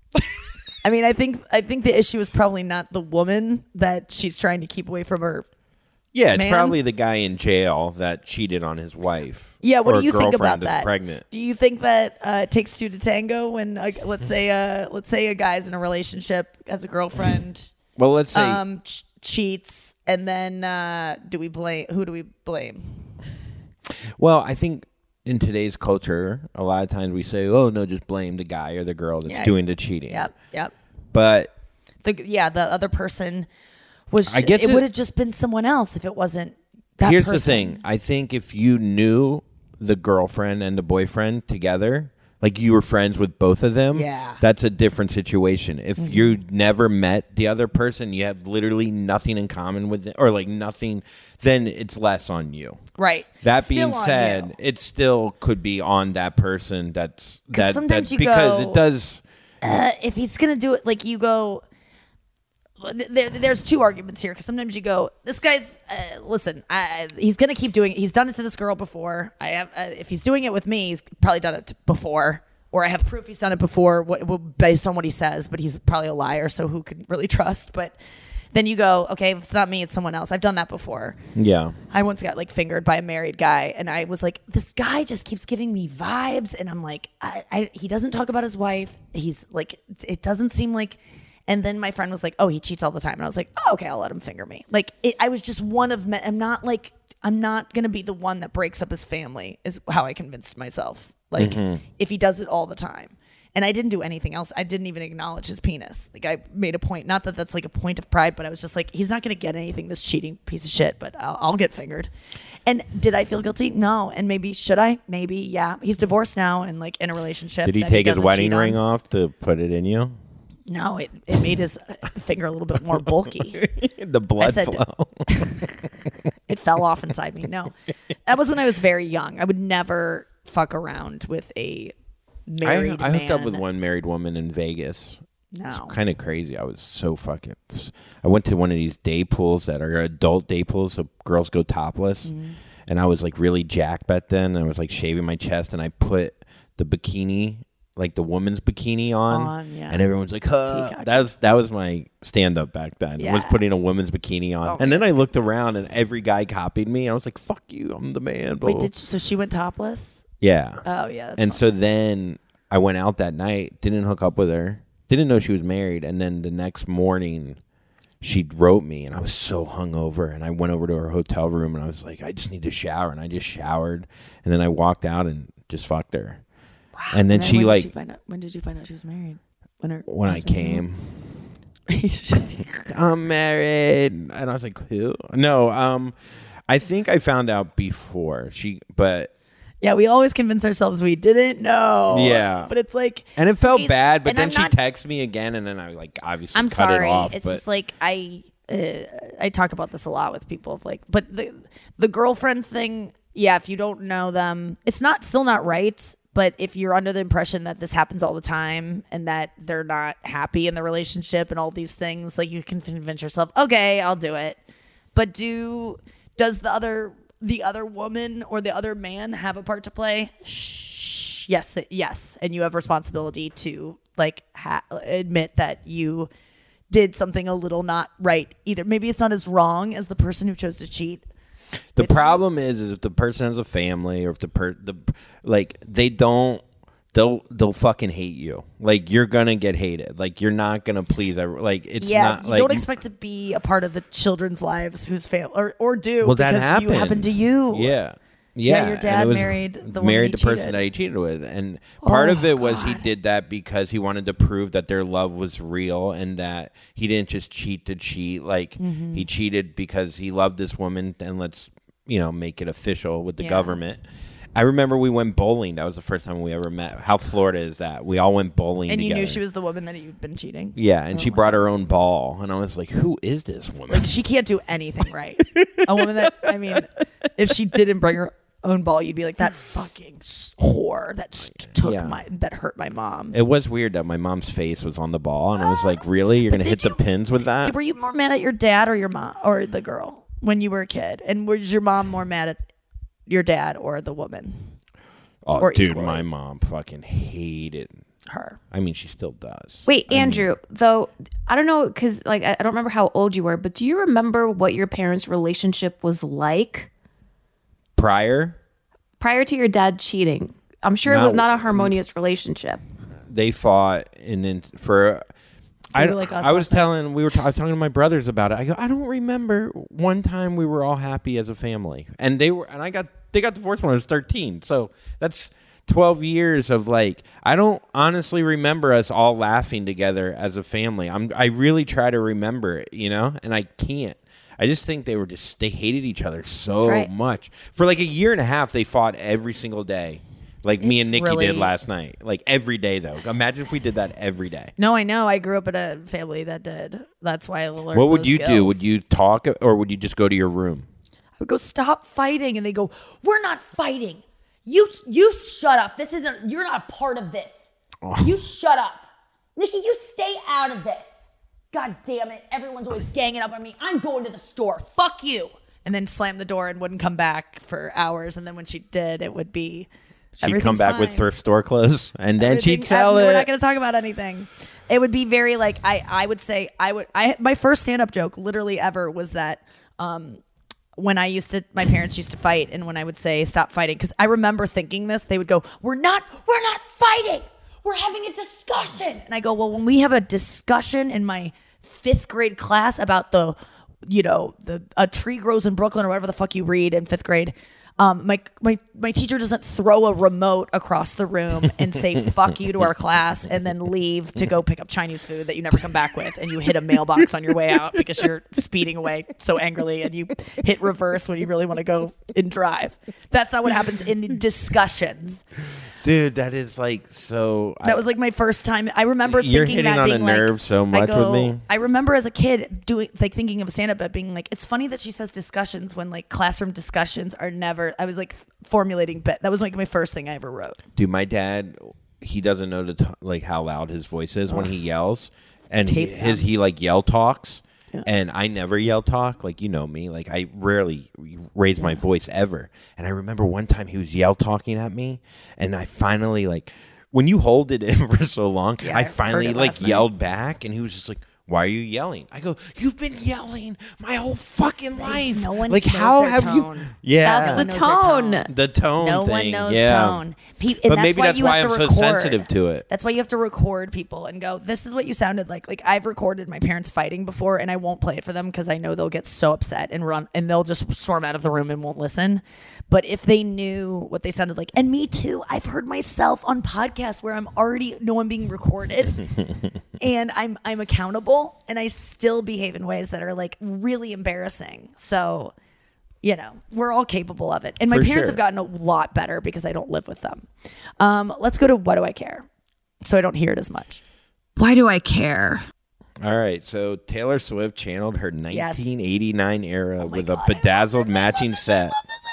I mean, I think I think the issue is probably not the woman that she's trying to keep away from her. Yeah, it's man. probably the guy in jail that cheated on his wife. Yeah, what or do you think about girlfriend that's that? Pregnant. Do you think that uh, it takes two to tango when, uh, let's say, uh, let's say a guy's in a relationship, has a girlfriend, Well, let's say um, ch- cheats, and then uh, do we blame? Who do we blame? Well, I think in today's culture, a lot of times we say, "Oh no, just blame the guy or the girl that's Yeah. doing the cheating." Yep, yep. But The yeah, the other person was. I guess it, it- would have just been someone else if it wasn't that here's person. the thing: I think if you knew the girlfriend and the boyfriend together, like you were friends with both of them, Yeah. that's a different situation. If Mhm. you never met the other person, you have literally nothing in common with them, or like nothing, then it's less on you. Right. That Still being on said, you. it still could be on that person. That's 'Cause that. sometimes That's you because go, it does. Uh, if he's gonna do it, like you go. There, there's two arguments here because sometimes you go, this guy's uh, listen. I, he's gonna keep doing it. He's done it to this girl before. I have. Uh, if he's doing it with me, he's probably done it t- before. or I have proof he's done it before, what, well, based on what he says, but he's probably a liar, so who could really trust? But then you go, okay, if it's not me, it's someone else. I've done that before. Yeah. I once got like fingered by a married guy, and I was like, this guy just keeps giving me vibes, and I'm like, I, I, he doesn't talk about his wife. He's like, it doesn't seem like. And then my friend was like, oh, he cheats all the time, and I was like, oh, okay, I'll let him finger me. Like, it, I was just one of. I'm not like, I'm not gonna be the one that breaks up his family. Is how I convinced myself. Like, mm-hmm. if he does it all the time. And I didn't do anything else. I didn't even acknowledge his penis. Like, I made a point. Not that that's like a point of pride, but I was just like, he's not going to get anything, this cheating piece of shit, but I'll, I'll get fingered. And did I feel guilty? No. And maybe, should I? Maybe, yeah. He's divorced now and like in a relationship. Did he that take he his wedding cheat ring on. off to put it in you? No, it, it made his finger a little bit more bulky. The blood said, flow. It fell off inside me. No. That was when I was very young. I would never fuck around with a married I, I hooked man. up with one married woman in Vegas. No. Kind of crazy. I was so fucking. I went to one of these day pools that are adult day pools, so girls go topless. Mm-hmm. And I was like really jacked back then. I was like shaving my chest, and I put the bikini, like the woman's bikini, on, on yeah. and everyone's like, huh. That was that was my stand up back then. Yeah. Was putting a woman's bikini on, oh, and then I looked around, and every guy copied me. And I was like, fuck you, I'm the man. Bro. Wait, did so she went topless? Yeah. Oh yeah. That's and fun. so then I went out that night, didn't hook up with her, didn't know she was married, and then the next morning she wrote me, and I was so hungover, and I went over to her hotel room, and I was like, I just need to shower, and I just showered, and then I walked out and just fucked her. Wow. And then and she when like did she find out, when did you find out she was married? When her when I came. I'm married, and I was like, who? No, um, I think I found out before she, but. Yeah, we always convince ourselves we didn't know. Yeah. But it's like... And it felt okay, bad, but then I'm she not, texted me again, and then I like obviously I'm cut sorry. it off. It's but. just like I uh, I talk about this a lot with people. Of like, but the the girlfriend thing, yeah, if you don't know them, it's not still not right. But if you're under the impression that this happens all the time and that they're not happy in the relationship and all these things, like you can convince yourself, okay, I'll do it. But do does the other... the other woman or the other man have a part to play? Shh. Yes, yes. And you have responsibility to like ha- admit that you did something a little not right either. Maybe it's not as wrong as the person who chose to cheat. The problem is, is if the person has a family or if the per the like they don't, they'll they'll fucking hate you. Like you're gonna get hated. Like you're not gonna please everyone. Like it's yeah, not you like don't you, expect to be a part of the children's lives whose family or or do well, that because happened. you happened to you. Yeah. Yeah, Yeah, your and dad it was married the woman married he the person cheated. that he cheated with, and part Oh, of it was he God. did that because he wanted to prove that their love was real and that he didn't just cheat to cheat. Like Mhm. he cheated because he loved this woman, and let's you know make it official with the Yeah. government. I remember we went bowling. That was the first time we ever met. How Florida is that? We all went bowling And you together. knew she was the woman that you'd been cheating. Yeah, and Oh she my brought her own ball, and I was like, "Who is this woman?" Like she can't do anything right. A woman that I mean, if she didn't bring her own ball, you'd be like that fucking whore that st- took Yeah. my that hurt my mom. It was weird that my mom's face was on the ball, and I was like, "Really? You're But gonna hit did the pins with that?" Were you more mad at your dad or your mom or the girl when you were a kid? And was your mom more mad at your dad or the woman? Oh, Or dude, equally? my mom fucking hated her. I mean, she still does. Wait, I mean, Andrew, though, I don't know, because like I I don't remember how old you were, but do you remember what your parents' relationship was like prior, prior to your dad cheating? I'm sure it No. was not a harmonious relationship. they fought, and then for. I, were like us I was last night. telling we were t- I was talking to my brothers about it. I go, I don't remember one time we were all happy as a family, and they were, and I got they got divorced when I was thirteen. So that's twelve years of like I don't honestly remember us all laughing together as a family. I'm I really try to remember it, you know, and I can't. I just think they were just they hated each other so right. much for like a year and a half. They fought every single day. Like me It's and Nikki really- did last night. Like every day, though. Imagine if we did that every day. No, I know. I grew up in a family that did. That's why I learned. What would those you do? skills. Would you talk or would you just go to your room? I would go, stop fighting, and they go, we're not fighting. You you shut up. This isn't. You're not a part of this. Oh. You shut up, Nikki. You stay out of this. God damn it! Everyone's always ganging up on me. I'm going to the store. Fuck you. And then slam the door and wouldn't come back for hours. And then when she did, it would be She'd come back fine. with thrift store clothes, and then Everything- she'd sell uh, it. We're not going to talk about anything. It would be very like I. I would say I would. I my first stand up joke literally ever was that. Um, when I used to, my parents used to fight, and when I would say stop fighting, because I remember thinking this, they would go, "We're not. We're not fighting. We're having a discussion." And I go, "Well, when we have a discussion in my fifth grade class about the, you know, the a tree grows in Brooklyn or whatever the fuck you read in fifth grade." Um, my my my teacher doesn't throw a remote across the room and say "fuck you" to our class and then leave to go pick up Chinese food that you never come back with, and you hit a mailbox on your way out because you're speeding away so angrily, and you hit reverse when you really want to go and drive. That's not what happens in the discussions. Dude, that is like so. That I, was like my first time. I remember You're thinking hitting that on being a like, nerve so I much go- with me. I remember as a kid doing like thinking of a stand up but being like, it's funny that she says discussions when like classroom discussions are never. I was like formulating bit. That was like my first thing I ever wrote. Dude, my dad, he doesn't know to t- like how loud his voice is when he yells, and he, Tape his them. he like yell talks. Yeah. And I never yell talk, like you know me. Like I rarely raise my voice ever. And I remember one time he was yell talking at me, and I finally like when you hold it in for so long, Yeah, I I heard finally it like last night. yelled back, and he was just like, "Why are you yelling?" I go, "You've been yelling my whole fucking life. No one like knows how their have tone. you?" Yeah, That's the the tone. tone. the tone. No thing. one knows yeah. tone. Pe- and But that's maybe why that's you why have I'm to so record. sensitive to it. That's why you have to record people and go, this is what you sounded like. Like I've recorded my parents fighting before, and I won't play it for them because I know they'll get so upset and run, and they'll just storm out of the room and won't listen. But if they knew what they sounded like, and me too, I've heard myself on podcasts where I'm already know I'm being recorded, and I'm I'm accountable, and I still behave in ways that are like really embarrassing. So. You know, we're all capable of it. And my For parents sure. have gotten a lot better because I don't live with them. Um, let's go to What Do I Care? So I don't hear it as much. Why do I care? All right, so Taylor Swift channeled her Yes. nineteen eighty-nine era with God, I a bedazzled matching set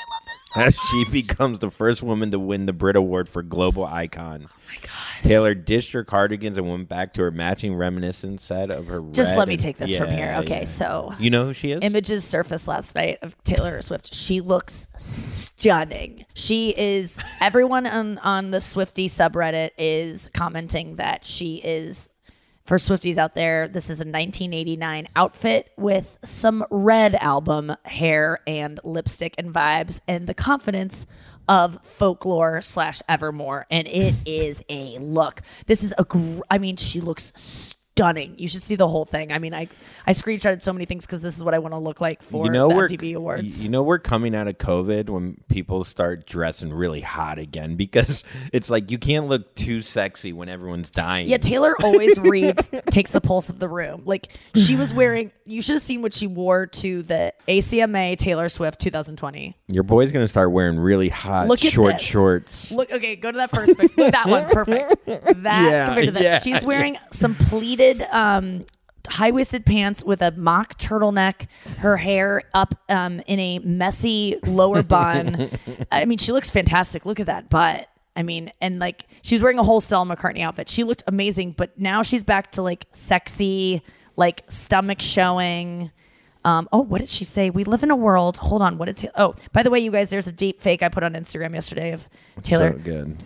as she becomes the first woman to win the Brit Award for Global Icon. Oh my God. Taylor dished her cardigans and went back to her matching reminiscent set of her Just red let me and- take this from Yeah, here. Okay, yeah. so You know who she is? images surfaced last night of Taylor Swift. She looks stunning. She is, everyone on, on the Swiftie subreddit is commenting that she is, for Swifties out there, this is a nineteen eighty-nine outfit with some Red album hair and lipstick and vibes and the confidence of Folklore slash Evermore. And it is a look. This is a, gr- I mean, she looks stunning. You should see the whole thing. I mean, I, I screenshotted so many things because this is what I want to look like for you know the we're M T V Awards. You know we're coming out of COVID when people start dressing really hot again because it's like you can't look too sexy when everyone's dying. Yeah, Taylor always reads, takes the pulse of the room. Like she was wearing, you should have seen what she wore to the A C M A Taylor Swift twenty twenty. Your boy's gonna start wearing really hot Look at short this. shorts. Look, okay, go to that first picture. Look, that one, perfect. That Yeah, compared to that. yeah, She's wearing some pleated um, high-waisted pants with a mock turtleneck, her hair up um, in a messy lower bun. I mean, she looks fantastic. Look at that butt. I mean, and like she was wearing a whole Stella McCartney outfit. She looked amazing, but now she's back to like sexy, like stomach showing. Um, oh, what did she say? We live in a world. Hold on. What did Ta- Oh, by the way, you guys, there's a deep fake I put on Instagram yesterday of Taylor. So good.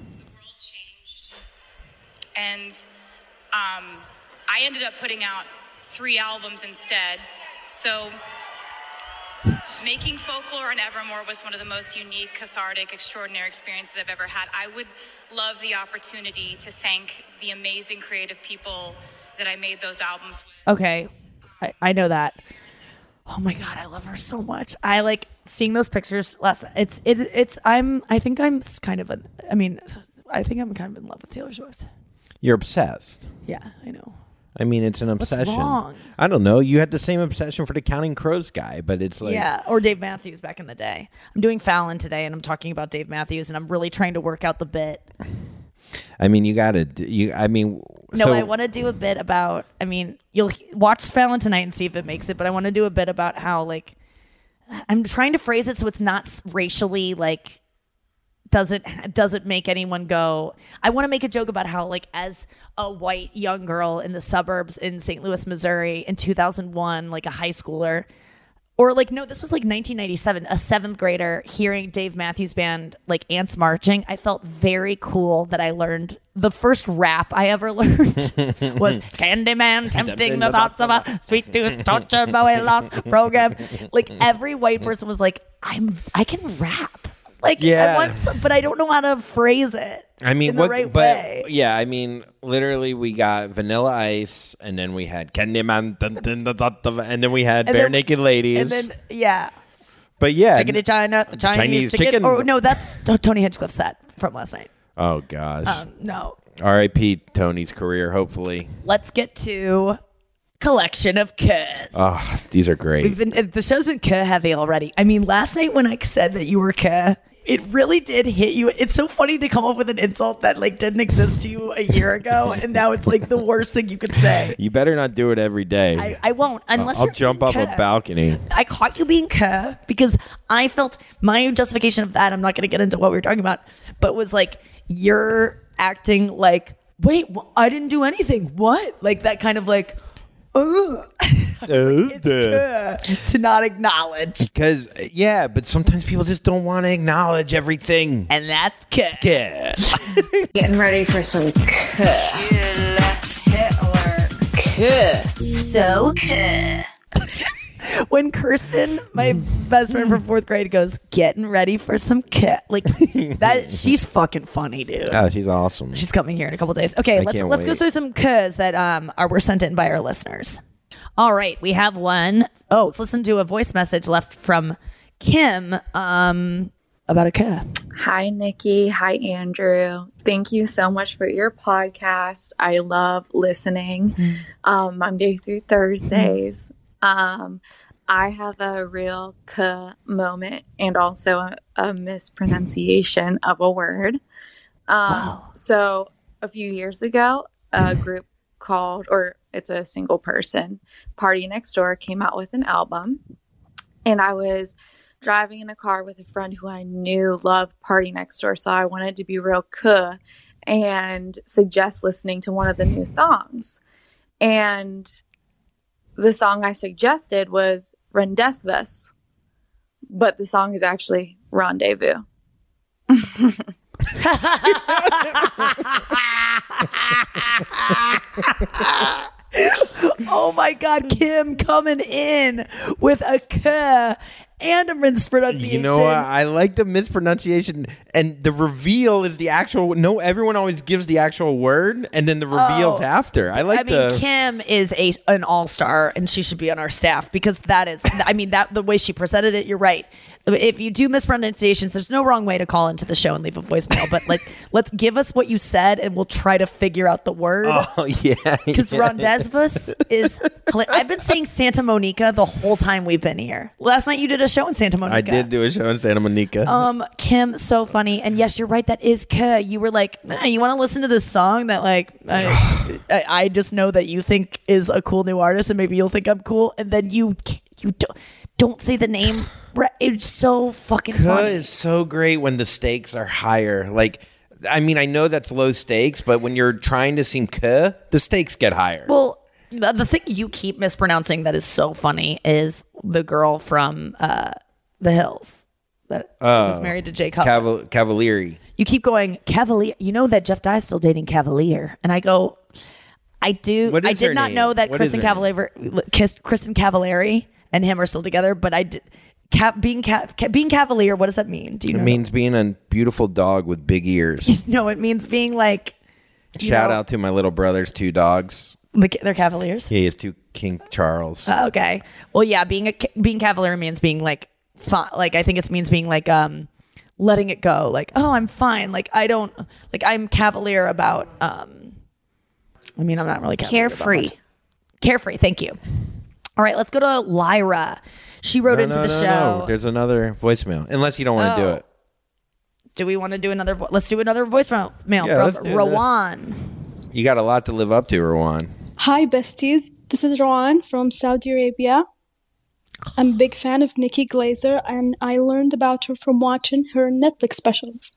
And um, I ended up putting out three albums instead. So making Folklore and Evermore was one of the most unique, cathartic, extraordinary experiences I've ever had. I would love the opportunity to thank the amazing creative people that I made those albums with. Okay, I, I know that. Oh my god, I love her so much. I like seeing those pictures last. It's it's it's. I'm. I think I'm kind of a. I mean, I think I'm kind of in love with Taylor Swift. You're obsessed. Yeah, I know. I mean, it's an What's obsession. wrong? I don't know. You had the same obsession for the Counting Crows guy, but it's like Yeah, or Dave Matthews back in the day. I'm doing Fallon today, and I'm talking about Dave Matthews, and I'm really trying to work out the bit. I mean, you got to. You. I mean, No, so, I want to do a bit about. I mean, you'll he- watch Fallon tonight and see if it makes it. But I want to do a bit about how, like, I'm trying to phrase it so it's not s- racially like doesn't doesn't make anyone go. I want to make a joke about how, like, as a white young girl in the suburbs in Saint Louis, Missouri, in two thousand one, like a high schooler, Or like, no, this was like nineteen ninety-seven, a seventh grader hearing Dave Matthews Band, like ants marching. I felt very cool that I learned the first rap I ever learned was Candyman tempting the thoughts of a sweet tooth tortured by a lost program. Like every white person was like, I'm, I can rap. Like, Yeah. I want some, but I don't know how to phrase it. I mean, in the what? right but way. yeah, I mean, literally, we got Vanilla Ice, and then we had Candyman, dun, dun, dun, dun, dun, and then we had And Bare then- Naked Ladies. And then, yeah. but yeah, Chicken to China, Chinese, Chinese chicken. chicken. Oh, no, that's T- Tony Hinchcliffe's set from last night. Oh gosh. Um, no. R I P Tony's career. Hopefully. Let's get to collection of K's. Oh, these are great. We've been the show's been K heavy already. I mean, last night when I said that you were K, it really did hit you. It's so funny to come up with an insult that like didn't exist to you a year ago, and now it's like the worst thing you could say. You better not do it every day. I, I won't unless I'll you're jump being off a K. balcony. I caught you being K because I felt my justification of that. I'm not going to get into what we were talking about, but was like you're acting like, wait, wh- I didn't do anything. What? Like that kind of like, ugh. It's K to not acknowledge. Because yeah, but sometimes people just don't want to acknowledge everything, and that's K. K. Getting ready for some K. Hitler. K. So K. When Kirsten, my best friend from fourth grade, goes, getting ready for some K. Like that, she's fucking funny, dude. Oh, she's awesome. She's coming here in a couple days. Okay, I let's can't let's go wait. through some K's that um are were sent in by our listeners. All right, we have one. Oh, let's listen to a voice message left from Kim um about a K. Hi, Nikki. Hi, Andrew. Thank you so much for your podcast. I love listening um, Monday through Thursdays. Um, I have a real K moment and also a, a mispronunciation of a word. Um, So a few years ago, a group called, or it's a single person, Party Next Door came out with an album. And I was driving in a car with a friend who I knew loved Party Next Door. So I wanted to be real K and suggest listening to one of the new songs. And the song I suggested was Rendezvous, but the song is actually Rendezvous. Oh my God, Kim coming in with a K and a mispronunciation. You know what? I like the mispronunciation, and the reveal is the actual. No, everyone always gives the actual word, and then the reveal's Oh. after. I like I mean, the. Kim is a an all star, and she should be on our staff because that is. I mean, that the way she presented it, you're right. If you do mispronunciations, there's no wrong way to call into the show and leave a voicemail. But like, let's give us what you said, and we'll try to figure out the word. Oh yeah, Because yeah. Rendezvous is. I've been saying Santa Monica the whole time we've been here. Last night you did a show in Santa Monica. I did do a show in Santa Monica. Um, Kim, so funny, and yes, you're right. That is K. You were like, "Nah, you want to listen to this song that like I, I, I just know that you think is a cool new artist, and maybe you'll think I'm cool, and then you you don't don't say the name. Right. It's so fucking K funny. is so great when the stakes are higher. Like, I mean, I know that's low stakes, but when you're trying to seem K, the stakes get higher. Well, the, the thing you keep mispronouncing that is so funny is the girl from uh, The Hills that was Oh, married to Jay Cutler. Caval- Cavalieri. You keep going, Cavalier. You know that Jeff Dye is still dating Cavalier. And I go, I do. What I is did her not name? know that What Kristen is her Cavalier, Kristen Cavalieri and him are still together, but I did. Ca- being ca- ca- being Cavalier, what does that mean? Do you It know? means being a beautiful dog with big ears. No, it means being like. you Shout know, out to my little brother's two dogs. the- They're Cavaliers. He has two King Charles. Uh, okay. Well, yeah, being a being Cavalier means being like fine. Like I think it means being like um letting it go. Like, oh, I'm fine. Like I don't like I'm Cavalier about um I mean, I'm not really Cavalier about Carefree. much. Carefree, thank you. All right, let's go to Lyra. She wrote No, into no, the no, show. no. There's another voicemail. Unless you don't want to do Oh. it. Do we want to do another vo- let's do another voicemail mail Yeah, let's from do that. Rowan. You got a lot to live up to, Rowan. Hi, besties. This is Rowan from Saudi Arabia. I'm a big fan of Nikki Glazer, and I learned about her from watching her Netflix specials.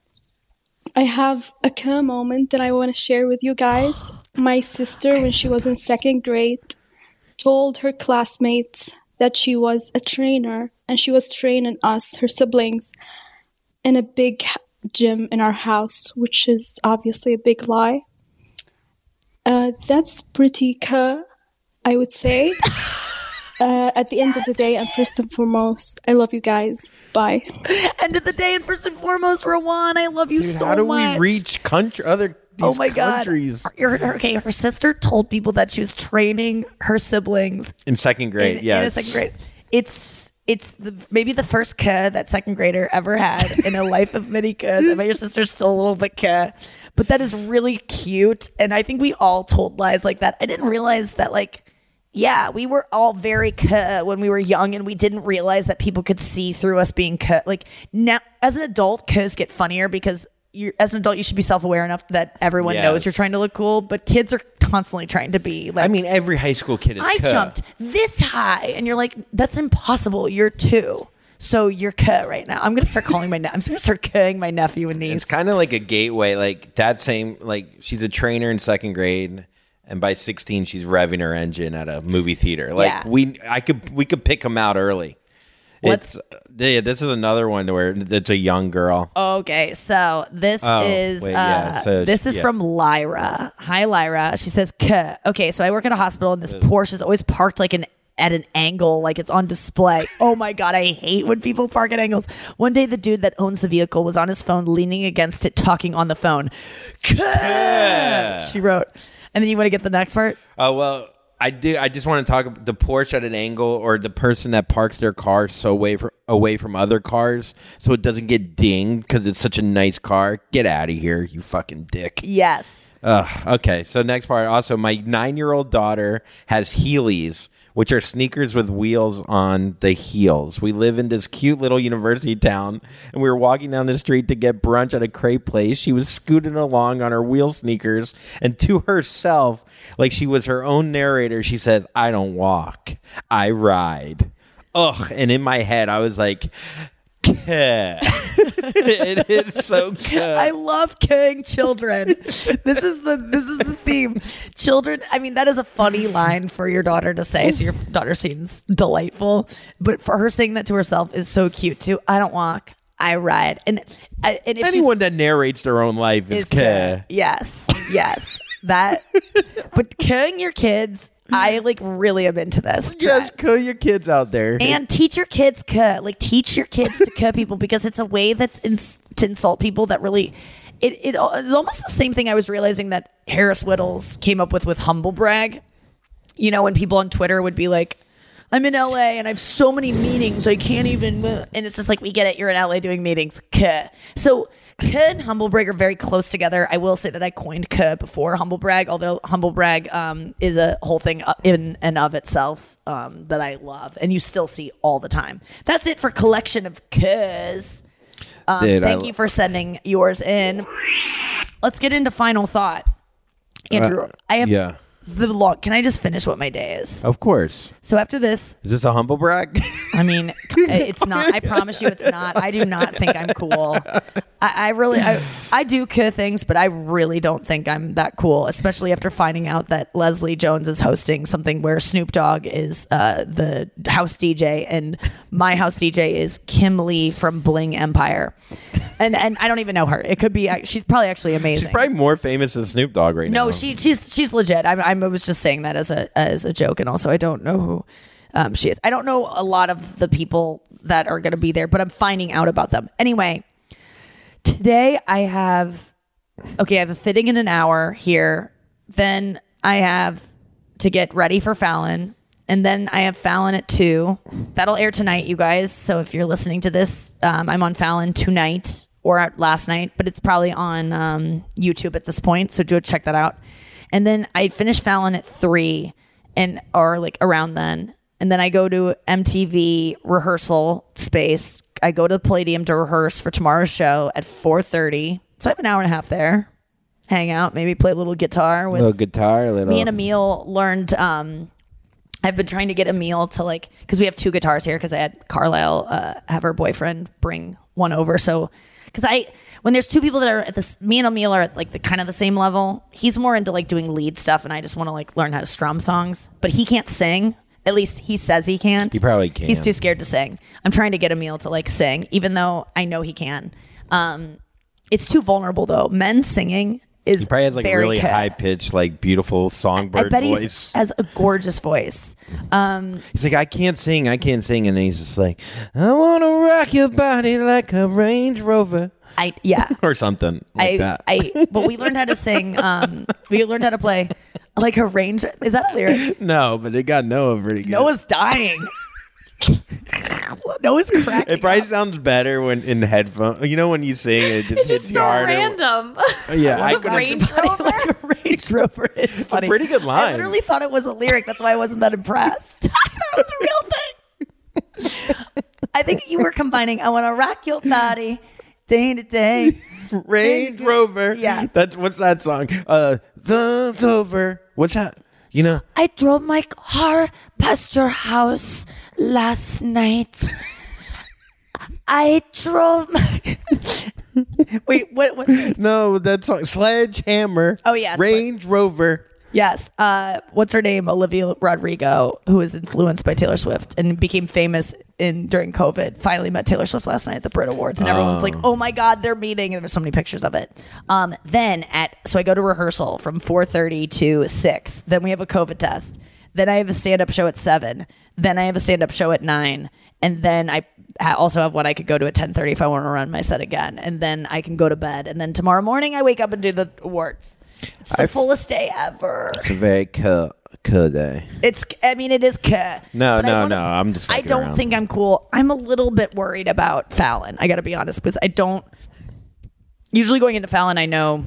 I have a K moment that I want to share with you guys. My sister, when she was in second grade, told her classmates that she was a trainer and she was training us, her siblings, in a big gym in our house, which is obviously a big lie. Uh, that's pretty cuh, I would say. Uh, at the end of the day, and first and foremost, I love you guys. Bye. End of the day, and first and foremost, Rowan, I love you Dude, so much. how do we reach country other these oh my countries? God. Her, her, okay, her sister told people that she was training her siblings In second grade, in, yeah. in a it's- second grade. It's it's the, maybe the first cuh that second grader ever had in a life of many cuhs. I bet your sister's still a little bit cuh. But that is really cute. And I think we all told lies like that. I didn't realize that, like, yeah, we were all very cuh when we were young, and we didn't realize that people could see through us being cuh. Like, now, as an adult, cuhs get funnier because you, as an adult, you should be self-aware enough that everyone Yes. knows you're trying to look cool. But kids are constantly trying to be like, I mean, every high school kid is I cuh. jumped this high, and you're like, that's impossible. You're two, so you're cuh right now. I'm gonna start calling my. Ne- I'm gonna start cuhing my nephew and niece. It's kind of like a gateway. Like that same, like she's a trainer in second grade, and by sixteen, she's revving her engine at a movie theater. Like Yeah. we, I could, we could pick them out early. Let's- It's yeah, this is another one where it's a young girl. Okay, so this Oh, is wait, uh, yeah, so this she- is yeah. from Lyra. Hi, Lyra. She says, "Kuh." Okay, so I work at a hospital, and this Porsche is always parked like an at an angle, like it's on display. Oh my god, I hate when people park at angles. One day, the dude that owns the vehicle was on his phone, leaning against it, talking on the phone. Kuh, she wrote, and then you want to get the next part. Oh well, I do. I just want to talk about the Porsche at an angle, or the person that parks their car so away from away from other cars, so it doesn't get dinged because it's such a nice car. Get out of here, you fucking dick. Yes. Ugh, okay, so next part. Also, my nine-year-old daughter has Heelys, which are sneakers with wheels on the heels. We live in this cute little university town, and we were walking down the street to get brunch at a crepe place. She was scooting along on her wheel sneakers, and to herself, like she was her own narrator, she says, "I don't walk, I ride." Ugh, and in my head, I was like, "Kuh." It is so good. I love killing children. This is the this is the theme. Children. I mean, that is a funny line for your daughter to say. So your daughter seems delightful, but for her saying that to herself is so cute too. I don't walk, I ride. And and if she's- Anyone that narrates their own life is, is kuh. kuh. Yes, yes, that. But killing your kids, I like really am into this. Yes, kuh your kids out there. And teach your kids kuh. Like, teach your kids to kuh people, because it's a way that's ins- to insult people that really. It, it it's almost the same thing I was realizing that Harris Whittles came up with with humble brag. You know, when people on Twitter would be like, "I'm in L A and I have so many meetings, I can't even," and it's just like, we get it, you're in L A doing meetings. Kuh. So kuh and humble brag are very close together. I will say that I coined kuh before humble brag, although humble brag um, is a whole thing in and of itself um, that I love, and you still see all the time. That's it for collection of kuhs. Um, Dude, thank I- you for sending yours in. Let's get into final thought. Andrew, Uh, I have yeah. the long. Can I just finish what my day is? Of course. So after this, Is this a humble brag? I mean, it's not. I promise you, it's not. I do not think I'm cool. I, I really, I, I do kuh things, but I really don't think I'm that cool. Especially after finding out that Leslie Jones is hosting something where Snoop Dogg is uh, the house D J, and my house D J is Kim Lee from Bling Empire, and and I don't even know her. It could be. She's probably actually amazing. She's probably more famous than Snoop Dogg right now. No, she she's she's legit. I, I was just saying that as a as a joke, and also I don't know who um, she is. I don't know a lot of the people that are going to be there, but I'm finding out about them anyway. Today I have okay. I have a fitting in an hour here. Then I have to get ready for Fallon, and then I have Fallon at two. That'll air tonight, you guys. So if you're listening to this, um, I'm on Fallon tonight or at last night, but it's probably on um, YouTube at this point. So do check that out. And then I finish Fallon at three, and or like around then, and then I go to M T V rehearsal space. I go to the Palladium to rehearse for tomorrow's show at four thirty. So I have an hour and a half there. Hang out, maybe play a little guitar with little guitar, little. me and Emil learned. Um, I've been trying to get Emil to like, because we have two guitars here. Because I had Carlisle uh, have her boyfriend bring one over. So, because I when there's two people that are at this, me and Emil are at like the kind of the same level. He's more into like doing lead stuff, and I just want to like learn how to strum songs. But he can't sing, At least he says he can't. He probably can. He's too scared to sing. I'm trying to get Emil to like sing, even though I know he can. Um, it's too vulnerable though. Men singing is He probably has like a very really good. high pitched, like beautiful songbird I bet he voice. has a gorgeous voice. Um, He's like, I can't sing, I can't sing, and then he's just like, I want to rock your body like a Range Rover. I yeah, or something like I that. I well, we learned how to sing. Um, we learned how to play like a range. Is that a lyric? No, but it got Noah pretty good. Noah's dying. Noah's cracking. It probably sounds better when in headphones. You know when you sing, it just It's hits just you so harder. random. Yeah, I What a couldn't- Range Rover. Like a Range Rover is funny. pretty good line. I literally thought it was a lyric. That's why I wasn't that impressed. That was a real thing. I think you were combining I want to rock your body day to day. Range Rover. Yeah. That's what's that song? Uh, the over. What's that? You know. I drove my car past your house last night. I drove my... Wait, what? what? No, that song. Sledgehammer. Oh, yeah, Range Rover. Yes. Uh, what's her name? Olivia Rodrigo, who was influenced by Taylor Swift and became famous in during COVID. Finally met Taylor Swift last night at the Brit Awards, and everyone's Oh. like, "Oh my God, they're meeting!" And there's so many pictures of it. Um, then at so I go to rehearsal from four thirty to six. Then we have a COVID test. Then I have a stand-up show at seven. Then I have a stand-up show at nine. And then I ha- also have one I could go to at ten thirty if I want to run my set again. And then I can go to bed. And then tomorrow morning I wake up and do the awards. It's the I- fullest day ever. It's a very cool, cool day. It's, I mean, it is cuh. No, But I no, wanna- no. I'm just. I fucking don't around. think I'm cool. I'm a little bit worried about Fallon. I got to be honest, because I don't. Usually going into Fallon, I know,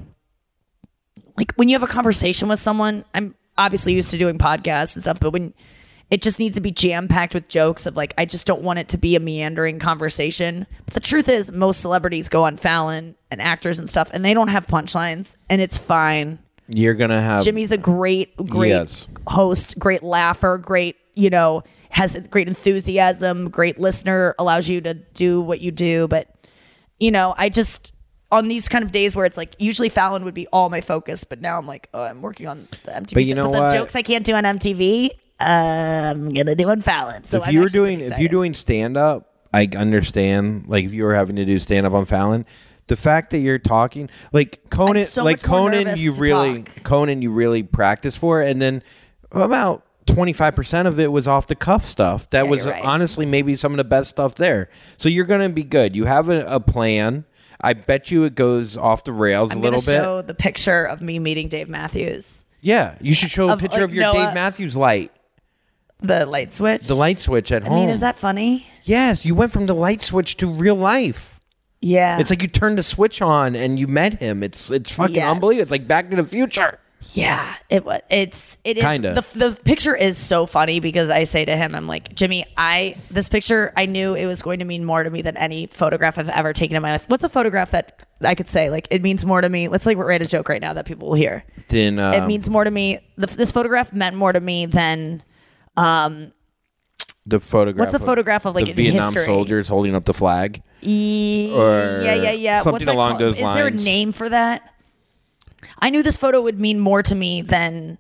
like when you have a conversation with someone, I'm obviously used to doing podcasts and stuff, but when it just needs to be jam packed with jokes of like, I just don't want it to be a meandering conversation. But the truth is, most celebrities go on Fallon and actors and stuff, and they don't have punchlines, and it's fine. You're gonna have. Jimmy's a great, great Yes. host, great laugher, great, you know, has great enthusiasm, great listener, allows you to do what you do. But, you know, I just, on these kind of days where it's like, usually Fallon would be all my focus, but now I'm like, oh, I'm working on the M T V. But you know but what? the jokes I can't do on M T V, uh, I'm going to do on Fallon. So if I'm you were actually doing, pretty if excited. you're doing stand up, I understand. Like if you were having to do stand up on Fallon, the fact that you're talking, like Conan, so like much more Conan, nervous you to really, Conan, you really practice for, and then about twenty-five percent of it was off the cuff stuff. That Yeah, was you're right. honestly maybe some of the best stuff there. So you're gonna be good. You have a, a plan. I bet you it goes off the rails I'm a going little to bit. show the picture of me meeting Dave Matthews. Yeah, you should show a Of, picture like, of your Noah- Dave Matthews light. The light switch. The light switch at I home. mean, is that funny? Yes, you went from the light switch to real life. Yeah. It's like you turned the switch on and you met him. It's it's fucking Yes. unbelievable. It's like Back to the Future. Yeah, it was. It's it is Kinda. the the picture is so funny because I say to him, I'm like, Jimmy, I this picture I knew it was going to mean more to me than any photograph I've ever taken in my life. What's a photograph that I could say like it means more to me? Let's like write a joke right now that people will hear. Then um, it means more to me. The, this photograph meant more to me than um the photograph. What's a photograph of, like, the in Vietnam history? soldiers holding up the flag? E- Or yeah yeah yeah something What's that along called? those Is there a lines. name for that? I knew this photo would mean more to me than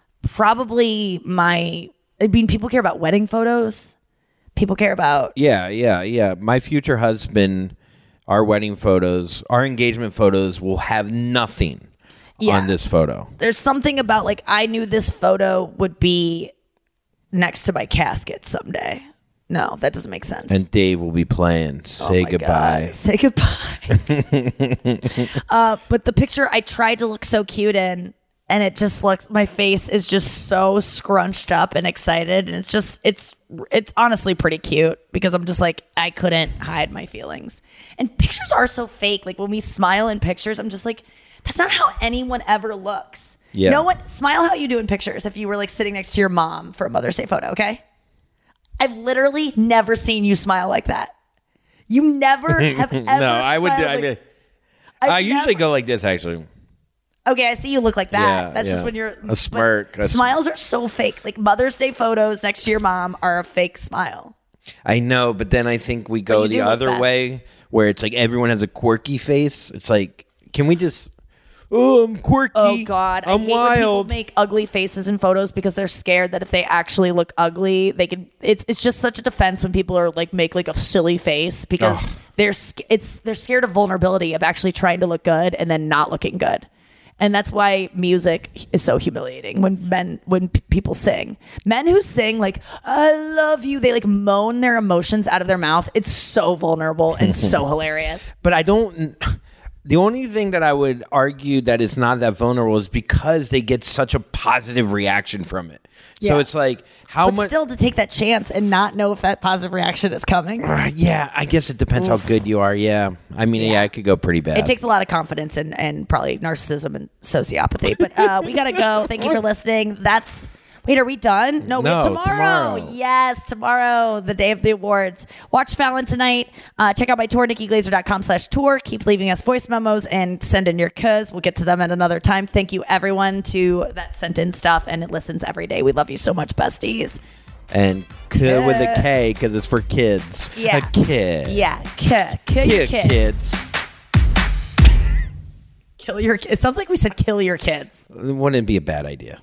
probably my. I mean, people care about wedding photos. People care about. Yeah, yeah, yeah. My future husband, our wedding photos, our engagement photos will have nothing Yeah. on this photo. There's something about like I knew this photo would be next to my casket someday. No, that doesn't make sense. And Dave will be playing Oh Say my Goodbye. God. Say goodbye. uh, but the picture I tried to look so cute in, and it just looks. My face is just so scrunched up and excited, and it's just it's it's honestly pretty cute because I'm just like I couldn't hide my feelings. And pictures are so fake. Like when we smile in pictures, I'm just like that's not how anyone ever looks. Yeah. No one smile how you do in pictures. If you were like sitting next to your mom for a Mother's Day photo, okay? I've literally never seen you smile like that. You never have ever. no, I would. do smiled I, like- I, I've usually never- go like this. Actually, Okay, I see you look like that. Yeah, That's just yeah. when you're A smirk, but a sm- Smiles are so fake. Like Mother's Day photos next to your mom are a fake smile. I know, but then I think we go you do the look other best. way, where it's like everyone has a quirky face. It's like, can we just oh, I'm quirky. Oh God, I I'm hate when people wild. make ugly faces in photos because they're scared that if they actually look ugly, they can. It's it's just such a defense when people are like make like a silly face because Ugh. they're sc- it's they're scared of vulnerability of actually trying to look good and then not looking good. And that's why music is so humiliating when men, when p- people sing. Men who sing like, I love you, they like moan their emotions out of their mouth. It's so vulnerable and so hilarious. But I don't. The only thing that I would argue that it's not that vulnerable is because they get such a positive reaction from it. So Yeah. it's like, how but much. still to take that chance and not know if that positive reaction is coming. Uh, yeah, I guess it depends Oof. how good you are. Yeah. I mean, yeah, it could go pretty bad. It takes a lot of confidence and, and probably narcissism and sociopathy. But uh, we got to go. Thank you for listening. That's... Wait, are we done? No, we have No, tomorrow. tomorrow. Yes, tomorrow, the day of the awards. Watch Fallon tonight. Uh, check out my tour, nikki glazer dot com slash tour. Keep leaving us voice memos and send in your cuz. We'll get to them at another time. Thank you, everyone, to that sent in stuff, and it listens every day. We love you so much, besties. And K with a K because it's for kids. Yeah. A kid. Yeah, K. Kill your Kid, kids. kids. Kill your kids. It sounds like we said kill your kids. Wouldn't be a bad idea.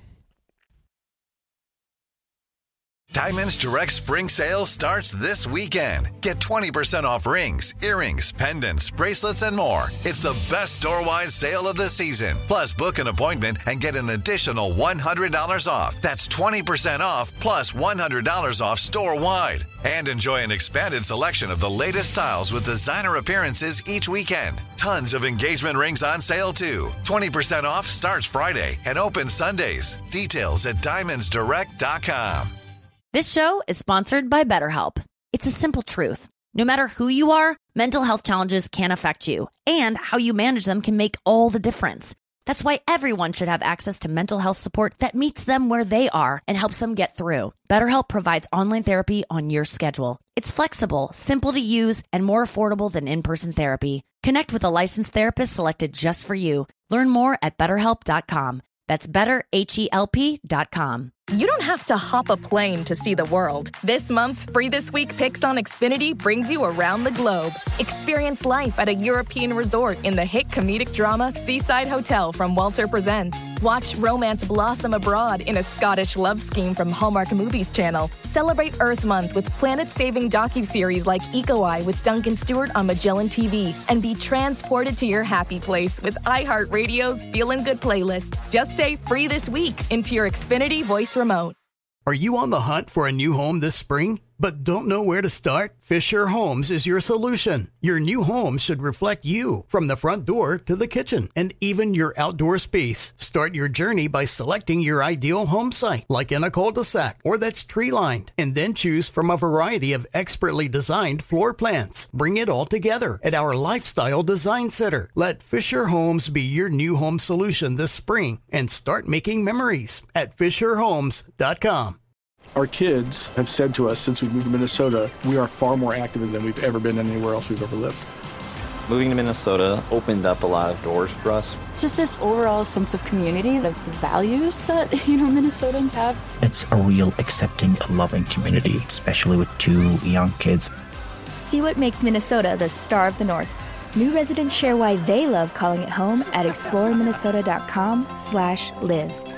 Diamonds Direct Spring Sale starts this weekend. Get twenty percent off rings, earrings, pendants, bracelets, and more. It's the best store-wide sale of the season. Plus, book an appointment and get an additional one hundred dollars off. That's twenty percent off plus one hundred dollars off store-wide. And enjoy an expanded selection of the latest styles with designer appearances each weekend. Tons of engagement rings on sale, too. twenty percent off starts Friday and opens Sundays. Details at diamonds direct dot com. This show is sponsored by BetterHelp. It's a simple truth. No matter who you are, mental health challenges can affect you, and how you manage them can make all the difference. That's why everyone should have access to mental health support that meets them where they are and helps them get through. BetterHelp provides online therapy on your schedule. It's flexible, simple to use, and more affordable than in-person therapy. Connect with a licensed therapist selected just for you. Learn more at better help dot com. That's better help dot com. You don't have to hop a plane to see the world. This month's Free This Week Picks on Xfinity brings you around the globe. Experience life at a European resort in the hit comedic drama Seaside Hotel from Walter Presents. Watch romance blossom abroad in a Scottish love scheme from Hallmark Movies Channel. Celebrate Earth Month with planet-saving docuseries like Eco Eye with Duncan Stewart on Magellan T V. And be transported to your happy place with iHeartRadio's Feelin' Good playlist. Just say Free This Week into your Xfinity voice remote. Are you on the hunt for a new home this spring, but don't know where to start? Fisher Homes is your solution. Your new home should reflect you, from the front door to the kitchen, and even your outdoor space. Start your journey by selecting your ideal home site, like in a cul-de-sac or that's tree-lined, and then choose from a variety of expertly designed floor plans. Bring it all together at our Lifestyle Design Center. Let Fisher Homes be your new home solution this spring and start making memories at fisher homes dot com. Our kids have said to us since we moved to Minnesota, we are far more active than we've ever been anywhere else we've ever lived. Moving to Minnesota opened up a lot of doors for us. Just this overall sense of community, the values that, you know, Minnesotans have. It's a real accepting, loving community, especially with two young kids. See what makes Minnesota the star of the North. New residents share why they love calling it home at explore minnesota dot com slash live.